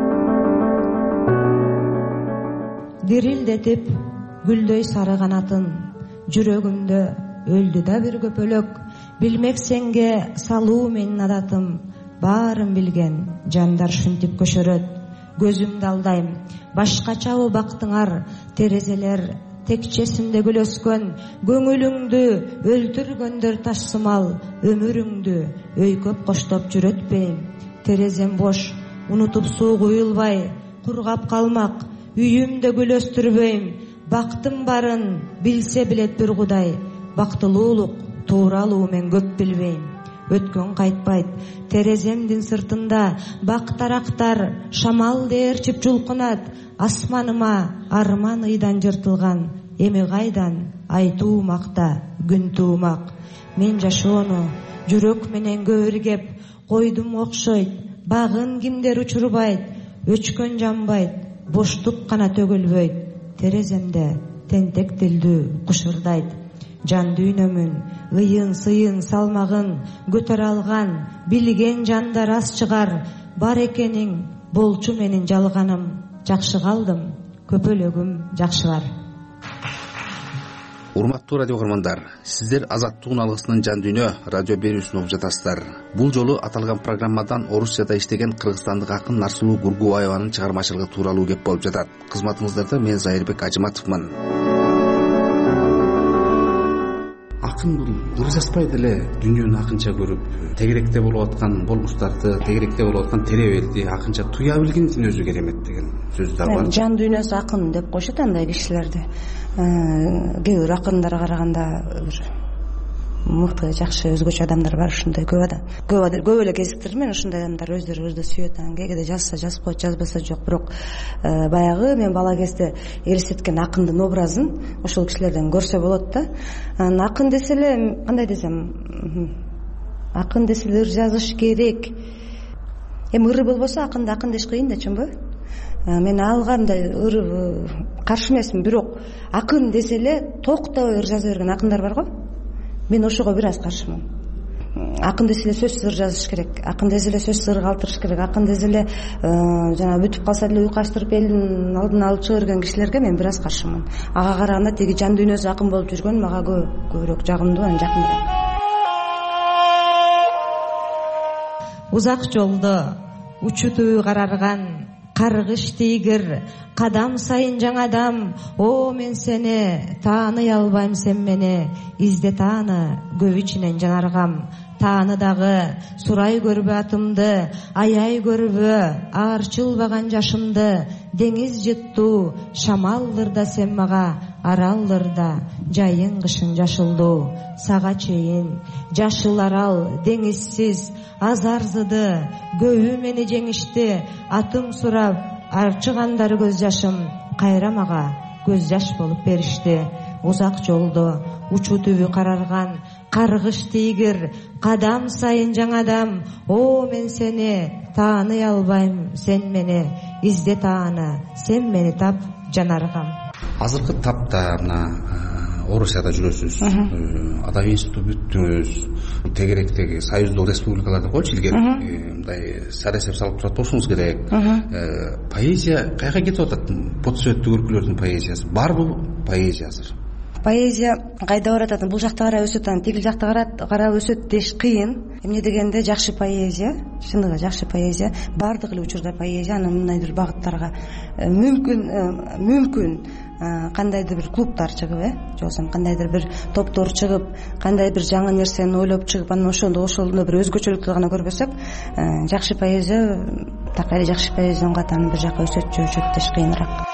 Дирилдетип гүлдөй сары канатын, жүрөгүмдө өлдү да бир көпөлөк, билмек сенге салуу менин адатым, баарын билген жандар шүнтүп көшөрөт. Көзүмдү алдайм, башкачабы бактыңар, терезелер текчесинде гүл өскөн, көңүлүңдү өлтүргөндөр ташсымал, өмүрүңдү өйкөп коштоп жүрөтпейм. Терезем бош, унутуп суу куюлбай, кургап калмак, үйүмдө гүл өстүрбөйм. Бактым барын билсе билет бир Кудай, бактылуулук тууралуу мен көп билбейм. Өткөн кайтпайт, тереземдин сыртында бак тарактар шамал дээрчип жулкунат. Асманыма арман ыйдан жыртылган, эми кайдан айтуу макта күн туумак. Мен жашоону жүрөк менен көбүргеп койдум окшойт, багын кимдер учурбайт, өчкөн жанбайт, боштук гана төгүлбөйт. Тереземде тентек тилдүү кушурдайт. Жан дүйнөмүн ыйын сыйын салмагын көтөрө алган, билген жандар аз чыгар. Бар экениң болчу менин жалганым, жакшы калдым, көпөлөгүм жакшы бар. Урматтуу радио көрөрмандар, сиздер Азаттыктын алгысынын жан дүйнө радио берүүсүн угуп жатасыздар. Бул жолу аталган программадан Орусияда иштеген кыргызстандык акын Нарсулуу Гургубаеванын чыгармачылыгы тууралуу кеп болуп жатат. Кызматыңыздарда мен Зайырбек Ажыматовмун. Акын бул ыр жазбай деле дүйнөнү акынча көрүп, тегеректе болуп аткан болмуштарды, тегеректе болуп аткан теребелди акынча туя билгендин өзү керемет деген сөз да бар. Жан дүйнөсү акын деп коюшат андай кишилерди. Кээ бир акындарга караганда мыкты, жакшы, өзгөчө адамдар бар, ушундай көп эле кезиктирдим мен ушундай адамдар өздөрү сүйөт. Кээде жазса жазып коет, жазбаса жок. Бирок баягы мен бала кезде элестеткен акындын образын ошол кишилерден көрсө болот да. Акын десе эле, кандай десем, акын десе эле ыр жазыш керек. Эми ыры болбосо акын деш кыйын да, чынбы? мен ал кандай каршы эмесмин, бирок акын десе эле токтобой ыр жаза берген акындар бар го. Мен ошого бир аз каршымын. Акын десе эле сөзсүз ыр жазыш керек, акын десе эле сөзсүз ыр калтырыш керек, акын десе эле жана бүтүп калса деле уйкаштырып элдин алдына алып чыга берген кишилерге мен бир аз каршымын. Ага караганда тиги жан дүйнөсү акын болуп жүргөн мага көбүрөөк жагымдуу, анан жакындуу. Узак жолдо учутуу карарган каргыш тийгир, кадам сайын жаңадам. О, мен сени тааный албайм, сен мени изде тааны, көп ичинен жанаргам. Тааны дагы сурай көрбө атымды, аяй көрбө аарчылбаган жашымды. Деңиз жыттуу, шамалдырда сен мага, аралдырда жайың кышың жашылдуу. Сага чейин жашыл арал деңизсиз азарзыды, көбү мени жеңишти. Атым сурап арчыгандар көз жашым, кайра мага көз жаш болуп беришти. Узак жолдо учу түбү карарган каргыш тийгир, кадам сайын жаңадам. О, мен сени тааный албайм, сен мени изде тааны, сен мени тап жанаргам. Азыркы тапта мына Орусияда жүрөсүз, Адабий институту бүттүңүз, тегеректеги союздук республикаларды койчу илгери мындай сарасеп салып турат болушуңуз керек. Поэзия каяка кетип атат? Подсөттүк өлкөлөрдүн поэзиясы барбы? Поэзия азыр поэзия кайда барат атат? Бул жакта карап өсөт, анан тигил жакта карап өсөт деш кыйын. Эмне дегенде жакшы поэзия, чындыгы жакшы поэзия, бардык эле учурда поэзия, анан мындайдыр багыттарга мүмкүн кандайдыр бир клубтар чыгып, же болбосо кандайдыр бир топтор чыгып, кандай бир жаңы нерсени ойлоп чыгып, анан ошондо бир өзгөчөлүктү гана көрбөсөк, жакшы поэзия так эле жакшы поэзиянын катарын бир жака өсөт деш кыйыныраак.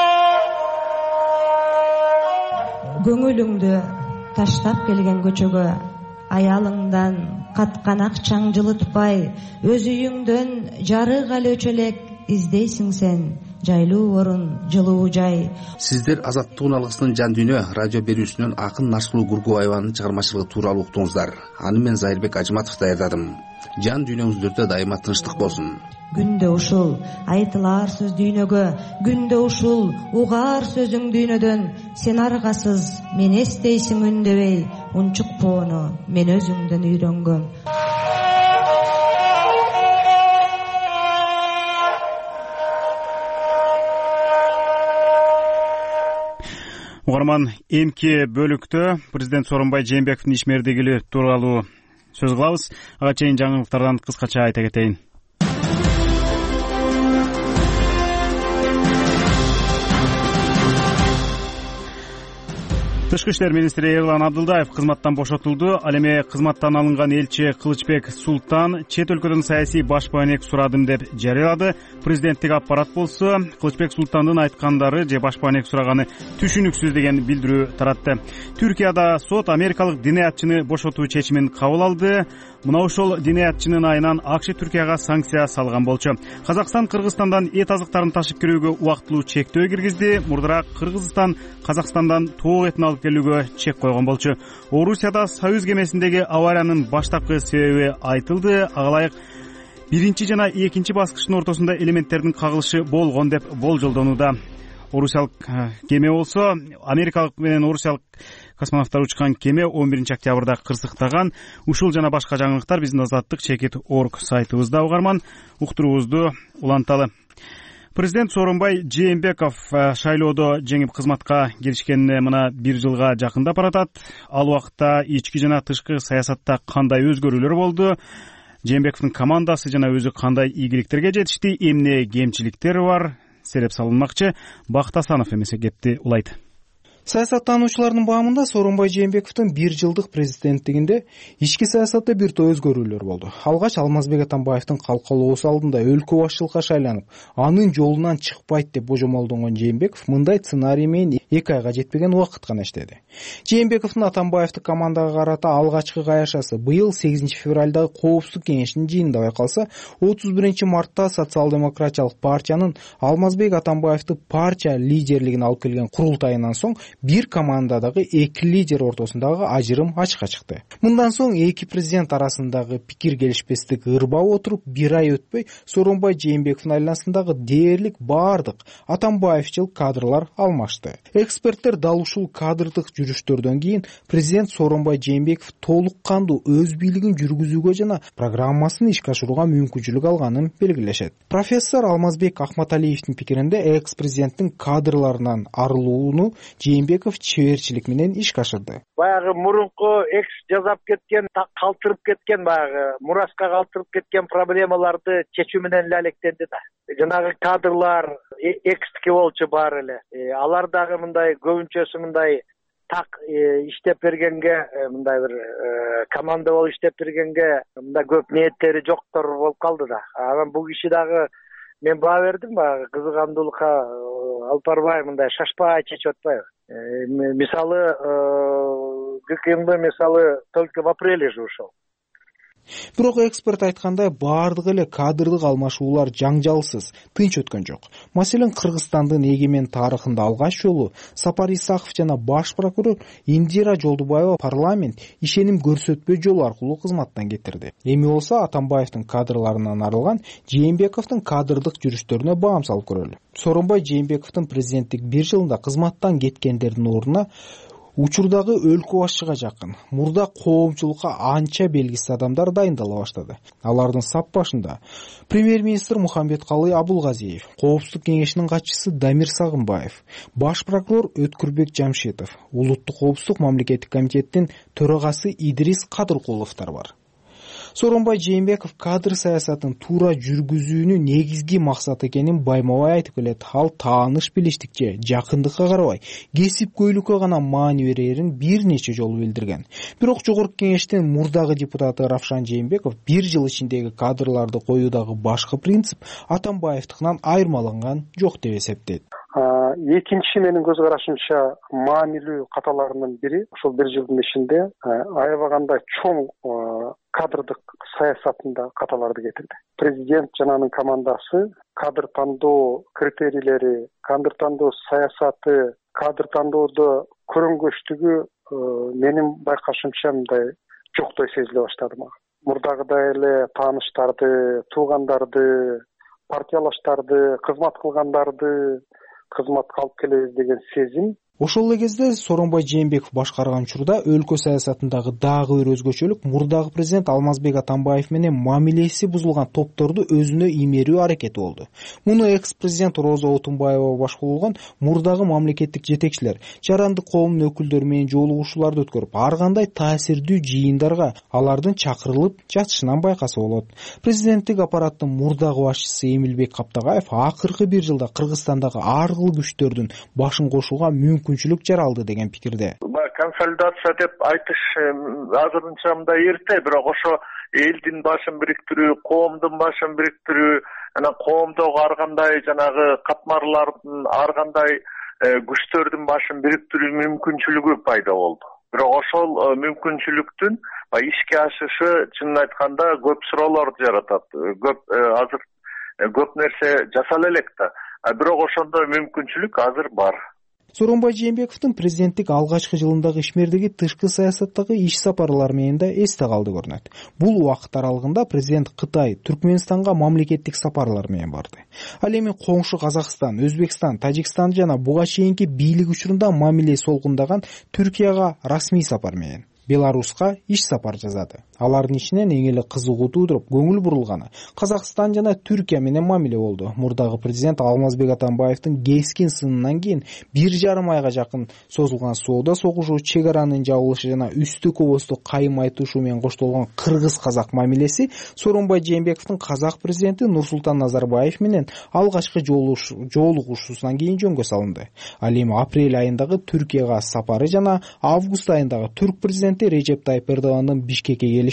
Көңүлүңдү таштап келген көчөгө, аялыңдан каткан акчаң жылытпай, өз үйүңдөн жарык алы өчөлек издейсиң сен жайлуу орун, жылуу жай. Сиздер Азаттык алгысынын жан дүйнө радио берүүсүнөн акын Нарсулуу Гургубаеванын чыгармачылыгы тууралуу уктуңуздар. Аны мен Зайырбек Ажыматов даярдадым. Жан дүйнөңүздөрдө дайыма тынчтык болсун. Күндө ушул айтылар сөз дүйнөгө, күндө ушул угаар сөзүң дүйнөдөн. Сен аргасыз мен эстейсиң үндебей, унчукпоону мен өзүңдөн үйрөнгөм. Угарман, эмки бөлүктө президент Сооронбай Жээнбековдун ишмердиги тууралуу сөз кылабыз. Ага чейин жаңылыктардан кыскача айта кетейин. Тышкы иштер министри Эрлан Абдылдаев кызматтан бошотулду. Ал эми кызматтан алынган элчи Кылычбек Султан чет өлкөдөн саясий баш маанек сурадым деп жарыялады. Президенттик аппарат болсо Кылычбек Султандын айткандары же баш маанек сураганы түшүнүксүз деген билдирүү таратты. Түркияда сот америкалык диниятчыны бошотуу чечимин кабыл алды. Мына ошол диниятчынын айынан АКШ Түркияга санкция салган болчу. Казакстан Кыргызстандан эт азыктарын ташып кирүүгө убактылуу чектөө киргизди. Мурдураак Кыргызстан Казакстандан тоок этин алып келүүгө чек койгон болчу. Орусияда Союз кемесиндеги авариянын баштапкы себеби айтылды. Ага ылайык биринчи жана экинчи баскычтын ортосунда элементтердин кагылышы болгон деп болжолдонууда. Орусиялык кеме болсо америкалык менен орусиялык космонавттар учкан кеме 11 октябрда кырсыктаган. Ушул жана башка жаңылыктар биздин azattik.org сайтыбызда. Угарман, уктуруубузду уланталы. Президент Сооронбай Жээнбеков шайлоодо жеңип кызматка киришкенине мына 1 жылга жакындап баратат. Ал убакытта ички жана тышкы саясатта кандай өзгөрүүлөр болду? Жээнбековдун командасы жана өзү кандай ийгиликтерге жетишти? Эмне кемчиликтер бар? Сереп салынмакчы. Бакыт Асанов эмесе кепти улайт. Саясаттануучулардын баамында Сооронбай Жээнбековдун 1 жылдык президенттигинде ички саясатта бир топ өзгөрүүлөр болду. Алгач Алмазбек Атамбаевдин калкалоосу алдында өлкө башчылыкка шайланып, анын жолунан чыкпайт деп божомолдонгон Жээнбеков мындай сценарий менен 2 айга жетпеген убакыт гана иштеди. Жээнбековдун Атамбаевдик командага карата алгачкы каяшасы быйыл 8 февралдагы Коопсуздук кеңешинин жыйынында байкалса, 31 мартта социал-демократиялык партиянын Алмазбек Атамбаевди партия лидерлигине алып келген курултайынан соң бир командадагы эки лидер ортосундагы ажырым ачыкка чыкты. Мындан соң эки президент арасындагы пикир келишпестик ырбап отуруп, бир ай өтпөй Сооронбай Жээнбековдун айланасындагы дээрлик баардык Атамбаевчыл кадрлар алмашты. Эксперттер дал ушул кадрдык жүрүштөрдөн кийин президент Сооронбай Жээнбеков толук кандуу өз бийлигин жүргүзүүгө жана программасын ишке ашырууга мүмкүнчүлүк алганын белгилешет. Профессор Алмазбек Ахматалиевдин пикиринде экс-президенттин кадрларынан арылууну Жээнбеков чеберчилик менен ишке ашырды. Баягы мурунку экс жазап кеткен, калтырып кеткен, баягы мураска калтырып кеткен проблемаларды чечүү менен эле алектенди да. Жанагы кадрлар экстики болчу баары эле. Алар дагы мындай көбүнчөсү мындай так иштеп бергенге, мындай бир команда болуп иштеп бергенге мындай көп ниеттери жоктор болуп калды да. Анан бул киши дагы мен баа бердим, баягы кызыгандуулукка алып барбай, мындай шашпай чечип атпайбы. Мисалы ГКМБ мисалы только в апреле же ушел. Бирок эксперт айткандай, баардык эле кадрдык алмашуулар жаңжалсыз, тынч өткөн жок. Маселен, Кыргызстандын эгемен тарыхында алгач жолу Сапар Исаков жана баш прокурор Индира Жолдубаева парламент ишеним көрсөтпөө жолу аркылуу кызматтан кетирди. Эми болсо Атамбаевдин кадрларынан арылган Жээнбековдун кадрдык жүрүштөрүнө баам салып көрөлү. Сооронбай Жээнбековдун президенттик бир жылында кызматтан кеткендердин ордуна учурдагы өлкө башчыга жакын, мурда коомчулукка анча белгисиз адамдар дайындала баштады. Алардын сап башында премьер-министр Мухамбеткалый Абулгазиев, Коопсуздук кеңешинин катчысы Дамир Сагынбаев, баш прокурор Өткүрбек Жамшитов, Улуттук коопсуздук мамлекеттик комитеттин төрагасы Идрис Кадыркуловдор бар. Сооронбай Жээнбеков кадр саясатын туура жүргүзүүнүн негизги максаты экенин байма-бай айтып келет. Ал тааныш билиштикче, жакындыкка карабай, кесипкөйлүккө гана маани берерин бир нече жолу билдирген. Бирок Жогорку кеңештин мурдагы депутаты Равшан Жээнбеков бир жыл ичиндеги кадрларды коюудагы башкы принцип Атамбаевдыкынан айырмаланган жок деп эсептейт. Экинчи менин көз карашымча маанилүү каталарынын бири ошол бир жылдын ичинде аябаганда чоң кадрдык саясатында каталарды кетирди. Президент жана анын командасы кадр тандоо критерийлери, кадр тандоо саясаты, кадр тандоодо көрөнгөчтүгү менин байкашымча мындай жоктой сезиле баштады мага. Мурдагыдай эле тааныштарды, туугандарды, партиялаштарды, кызмат кылгандарды кызматка алып келебиз деген сезим. Ошол эле кезде Сооронбай Жээнбеков башкарган учурда өлкө саясатындагы дагы бир өзгөчөлүк мурдагы президент Алмазбек Атамбаев менен мамилеси бузулган топторду өзүнө имерүү аракети болду. Муну экс-президент Роза Отунбаева башкарган мурдагы мамлекеттик жетекчилер, жарандык коомдун өкүлдөрү менен жолугушууларды өткөрүп, ар кандай таасирдүү жыйындарга алардын чакырылып жатышынан байкаса болот. Президенттик аппараттын мурдагы башчысы Эмилбек Каптагаев акыркы бир жылда Кыргызстандагы ар кыл күчтөрдүн башын кошууга мүмкүнчүлүк жаралды деген пикирде. Консолидация деп айтыш азырынча мындай эрте, бирок ошо элдин башын бириктирүү, коомдун башын бириктирүү, анан коомдогу ар кандай жанагы катмарлардын, ар кандай күчтөрдүн башын бириктирүү мүмкүнчүлүгү пайда болду. Бирок ошол мүмкүнчүлүктүн ишке ашышы чынын айтканда көп суроолорду жаратат. Азыр көп нерсе жасала элек да. Бирок ошондой мүмкүнчүлүк азыр бар. Сооронбай Жээнбековдун президенттик алгачкы жылындагы ишмердиги тышкы саясаттагы иш сапарлары менен да эсте калды көрүнөт. Бул убакыт аралыгында президент Кытай, Түркмөнстанга мамлекеттик сапарлар менен барды. Ал эми коңшу Казакстан, Өзбекстан, Тажикстан жана буга чейинки бийлик учурунда мамиле солкундаган Түркияга расмий сапар менен, Беларуска иш сапар жасады. Алардын ичинен эң эле кызыгуу туудуруп, көңүл бурулганы Казакстан жана Түркия менен мамиле болду. Мурдагы президент Алмазбек Атамбаевдин кескин сынынан кийин 1,5 айга жакын созулган соода согушу, чек аранын жабылышы жана үстү кобосту кайым айтышуу менен коштолгон кыргыз-казак мамилеси Сооронбай Жээнбековдун казак президенти Нурсултан Назарбаев менен алгачкы жолугушуусунан кийин жөнгө салынды. Ал эми апрель айындагы Түркияга сапары жана август айындагы түрк президенти Режеп Тайып Эрдогандын Бишкекке келиши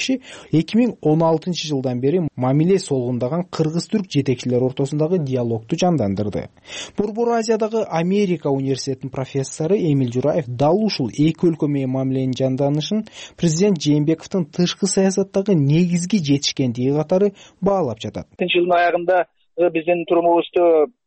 2016 жылдан бери мамиле солгундаган кыргыз-түрк жетекчилер ортосундагы диалогду жандандырды. Борбор Азиядагы Америка университетинин профессору Эмил Жураев дал ушул эки өлкө менен мамиленин жанданышын президент Жээнбековдун тышкы саясаттагы негизги жетишкендиги катары баалап жатат. Жылдын аягында биздин турумубузду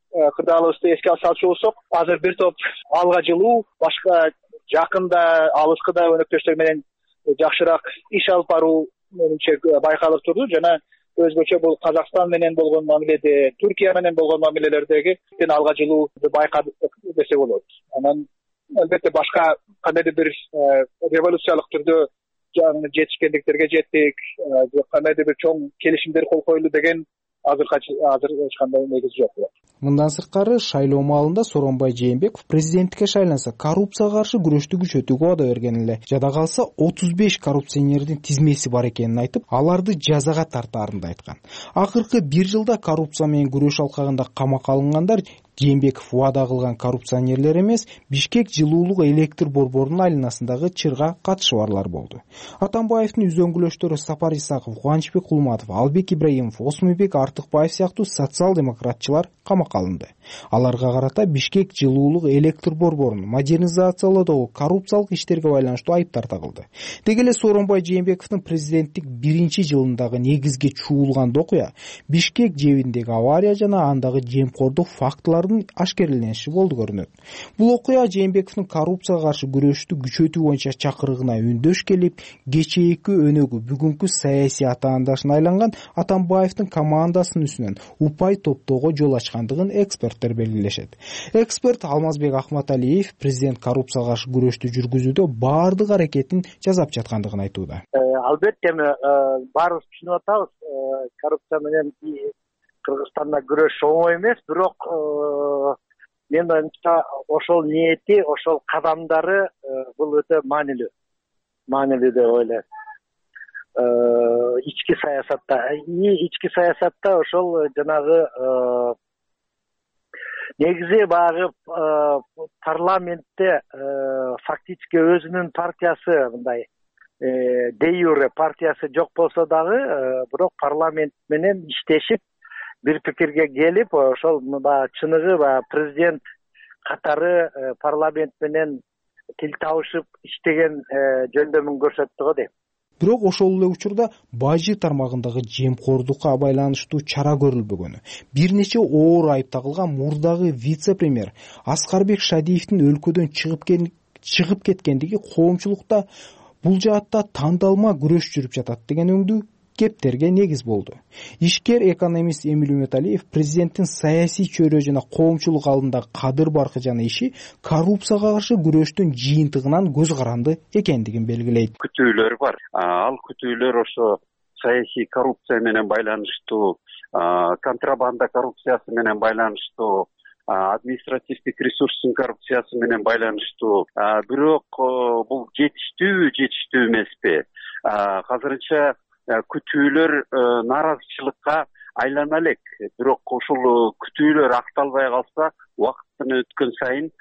кырдаалыбызды эске салчу болсок, азыр бир топ алга жылуу, башка жакында, алыскы да өнөктөштөр менен жакшыраак иш алып баруу менимче байкалып турду жана өзгөчө бул Казакстан менен болгон мамиледе, Түркия менен болгон мамилелердеги алга жылууну байкадык десе болот. Анан албетте башка кандайдыр бир революциялык түрдө жетишкендиктерге жеттик, кандайдыр бир чоң келишимдер кол коюлду деген азыр эч кандай негиз жок. Мындан сырткары шайлоо маалында Сооронбай Жээнбеков президенттикке шайланса коррупцияга каршы күрөштү күчөтүүгө вада берген эле. Жада калса 35 коррупционердин тизмеси бар экенин айтып, аларды жазага тартаарын да айткан. Акыркы 1 жылда коррупция менен күрөш алкагында камакка алынгандар Жээнбеков вада кылган коррупционерлер эмес, Бишкек жылуулук электр борборунун айланасындагы чырга катышы барлар болду. Атамбаевдин үзөңгүлөштөрү Сапар Исаков, Кубанычбек Кулматов, Албек Ибраимов, Осмонбек Артыкбаев сыяктуу социал-демократчылар камакка алынды. Аларга карата Бишкек жылуулук электр борборун модернизациялоодогу коррупциялык иштерге байланыштуу айыптар тагылды. Деги эле Сооронбай Жээнбековдун президенттик 1-жылындагы негизги чуулган окуя Бишкек жебиндеги авария жана андагы жемкордук фактылардын ашкерлениши болду көрүнөт. Бул окуя Жээнбековдун коррупцияга каршы күрөштү күчөтүү боюнча чакырыгына үндөш келип, кечээки өнөгү бүгүнкү саясий атаандашына айланган Атамбаевдин командасынын үстүнөн упай топтоого жол ачкандыгын эксперттер белгилешет. Эксперт Алмазбек Ахматалиев президент коррупцияга каршы күрөштү жүргүзүүдө баардык аракетин жасап жаткандыгын айтууда. Албетте баарыбыз түшүнүп атабыз, коррупция менен Кыргызстанда күрөш оңой эмес, бирок мен оюмча ошол ниети, ошол кадамдары бул өтө маанилүү деп ойлойм. Ички саясатта ошол жанагы негизи багы парламентте фактически өзүнүн партиясы мындай де юре партиясы жок болсо дагы, бирок парламент менен иштешип бир пикирге келип, ошол чыныгы президент катары парламент менен тил табышып иштеген жөндөмүн көрсөттү го дейм. Бирок ошол эле учурда бажы тармагындагы жемкордукка байланыштуу чара көрүлбөгөнү, бир нече оор айып тагылган мурдагы вице-премьер Аскарбек Шадиевдин өлкөдөн чыгып кеткендиги коомчулукта бул жаатта тандалма күрөш жүрүп жатат деген өңдүү кептерге негиз болду. Ишкер экономист Эмиль Үмөталиев президенттин саясий чөйрө жана коомчулук алдында кадыр баркы жана иши коррупцияга каршы күрөштүн жыйынтыгынан көз каранды экендигин белгилейт. Күтүүлөр бар. Ал күтүүлөр ошо саясий коррупция менен байланыштуу, контрабанда коррупциясы менен байланыштуу, административдик ресурстун коррупциясы менен байланыштуу. Бирок бул жетиштүү эмеспи? Азырынча күтүүлөр нааразычылыкка айлана элек. Бирок ошол күтүүлөр акталбай калса, убакыт өткөн сайын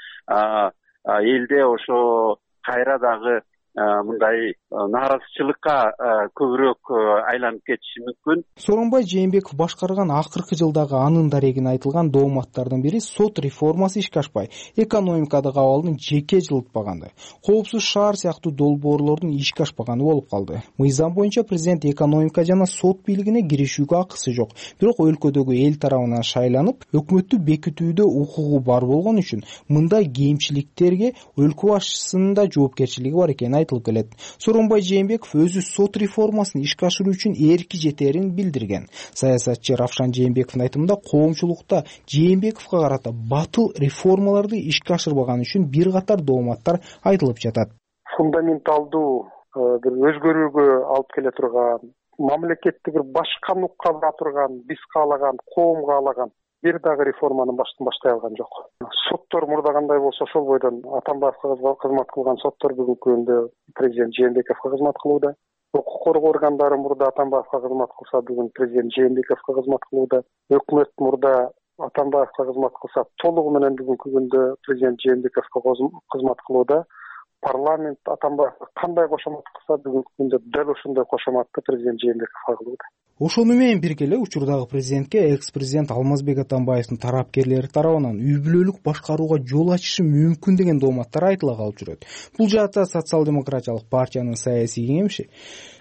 элде ошо кайра дагы мындай нааразычылыкка көбүрөөк айланып кетиши мүмкүн. Сооронбай Жээнбеков башкарган акыркы жылдагы анын дарегин айтылган дооматтардын бири сот реформасы ишке ашпай, экономикадагы абалдын жеке жылытпаганды, коопсуз шаар сыяктуу долбоорлордун ишке ашпаганы болуп калды. Мыйзам боюнча президент экономика жана сот бийлигине киришүүгө акысы жок, бирок өлкөдөгү эл тарабынан шайланып, өкмөттү бекитүүдө укугу бар болгон үчүн мындай кемчиликтерге өлкө башчысынын да жоопкерчилиги бар экени айтылып келет. Сооронбай Жээнбеков өзү сот реформасын ишке ашыруу үчүн эрки жетерин билдирген. Саясатчы Равшан Жээнбековдун айтымында коомчулукта Жээнбековго карата батыл реформаларды ишке ашырбаганы үчүн бир катар дооматтар айтылып жатат. Фундаменталдуу бир өзгөрүүгө алып келе турган, мамлекетти бир башка нукка бара турган, биз каалаган, коом каалаган бир дагы реформанын баштай алган жок. Соттор мурда кандай болсо ошол бойдон Атамбаевга кызмат кылган соттор бүгүнкү күндө президент Жээнбековго кызмат кылууда. Укук коргоо органдары мурда Атамбаевга кызмат кылса, бүгүн президент Жээнбековго кызмат кылууда. Өкмөт мурда Атамбаевга кызмат кылса, толугу менен бүгүнкү күндө президент Жээнбековго кызмат кылууда. Парламент Атамбаевга кандай кошомат кылса, бүгүнкү күндө дал ошондой кошоматты президент Жээнбековго кылууда. Ошону менен бирге эле учурдагы президентке экс-президент Алмазбек Атамбаевдин тарапкерлери тарабынан үй бүлөлүк башкарууга жол ачышы мүмкүн деген дооматтар айтыла калып жүрөт. Бул жаатта социал-демократиялык партиянын саясий кеңеши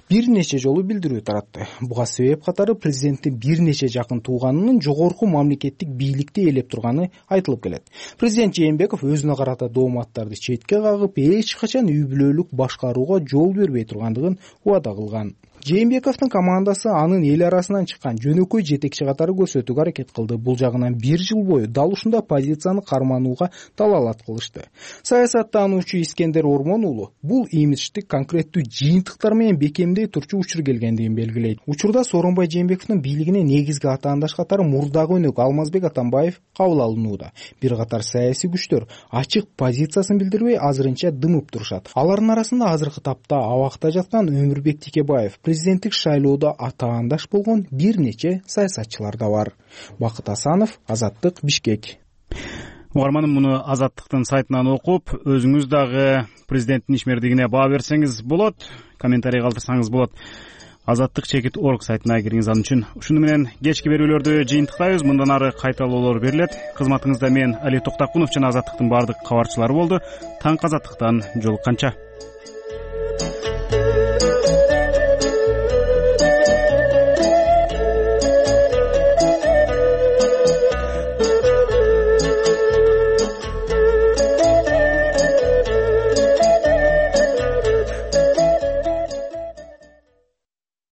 бир нече жолу билдирүү таратты. Буга себеп катары президенттин бир нече жакын тууганынын жогорку мамлекеттик бийликти ээлеп турганы айтылып келет. Президент Жээнбеков өзүнө карата дооматтарды четке кагып, эч качан үй бүлөлүк башкарууга жол бербей тургандыгын убада кылган. Жээнбековдун командасы анын эл арасынан чыккан жөнөкөй жетекчи катары көрсөтүүгө аракет кылды. Бул жагынан бир жыл бою дал ушундай позицияны карманууга далалат кылышты. Саясаттануучу Искендер Ормон уулу бул имиджди конкреттүү жыйынтыктар менен бекемдей турчу учур келгендигин белгилейт. Учурда Сооронбай Жээнбековдун бийлигине негизги атаандаш катары мурдагы өнөк Алмазбек Атамбаев кабыл алынууда. Бир катар саясий күчтөр ачык позициясын билдирбей азырынча дымып турушат. Алардын арасында азыркы тапта абакта жаткан Өмүрбек Текебаев, президенттик шайлоодо атаандаш болгон бир нече саясатчылар да бар. Бакыт Асанов, Азаттык, Бишкек. Угарманым, муну Азаттыктын сайтынан окуп, өзүңүз дагы президенттин ишмердигине баа берсеңиз болот, комментарий калтырсаңыз болот. Azattik.org сайтына кириңиз ан үчүн. Ушуну менен кечки берүүлөрдү жыйынтыктайбыз. Мындан ары кайталоолор берилет. Кызматыңызда мен Али Токтакунов жана Азаттыктын бардык кабарчылары болду. Таң Азаттыктан жолукканча.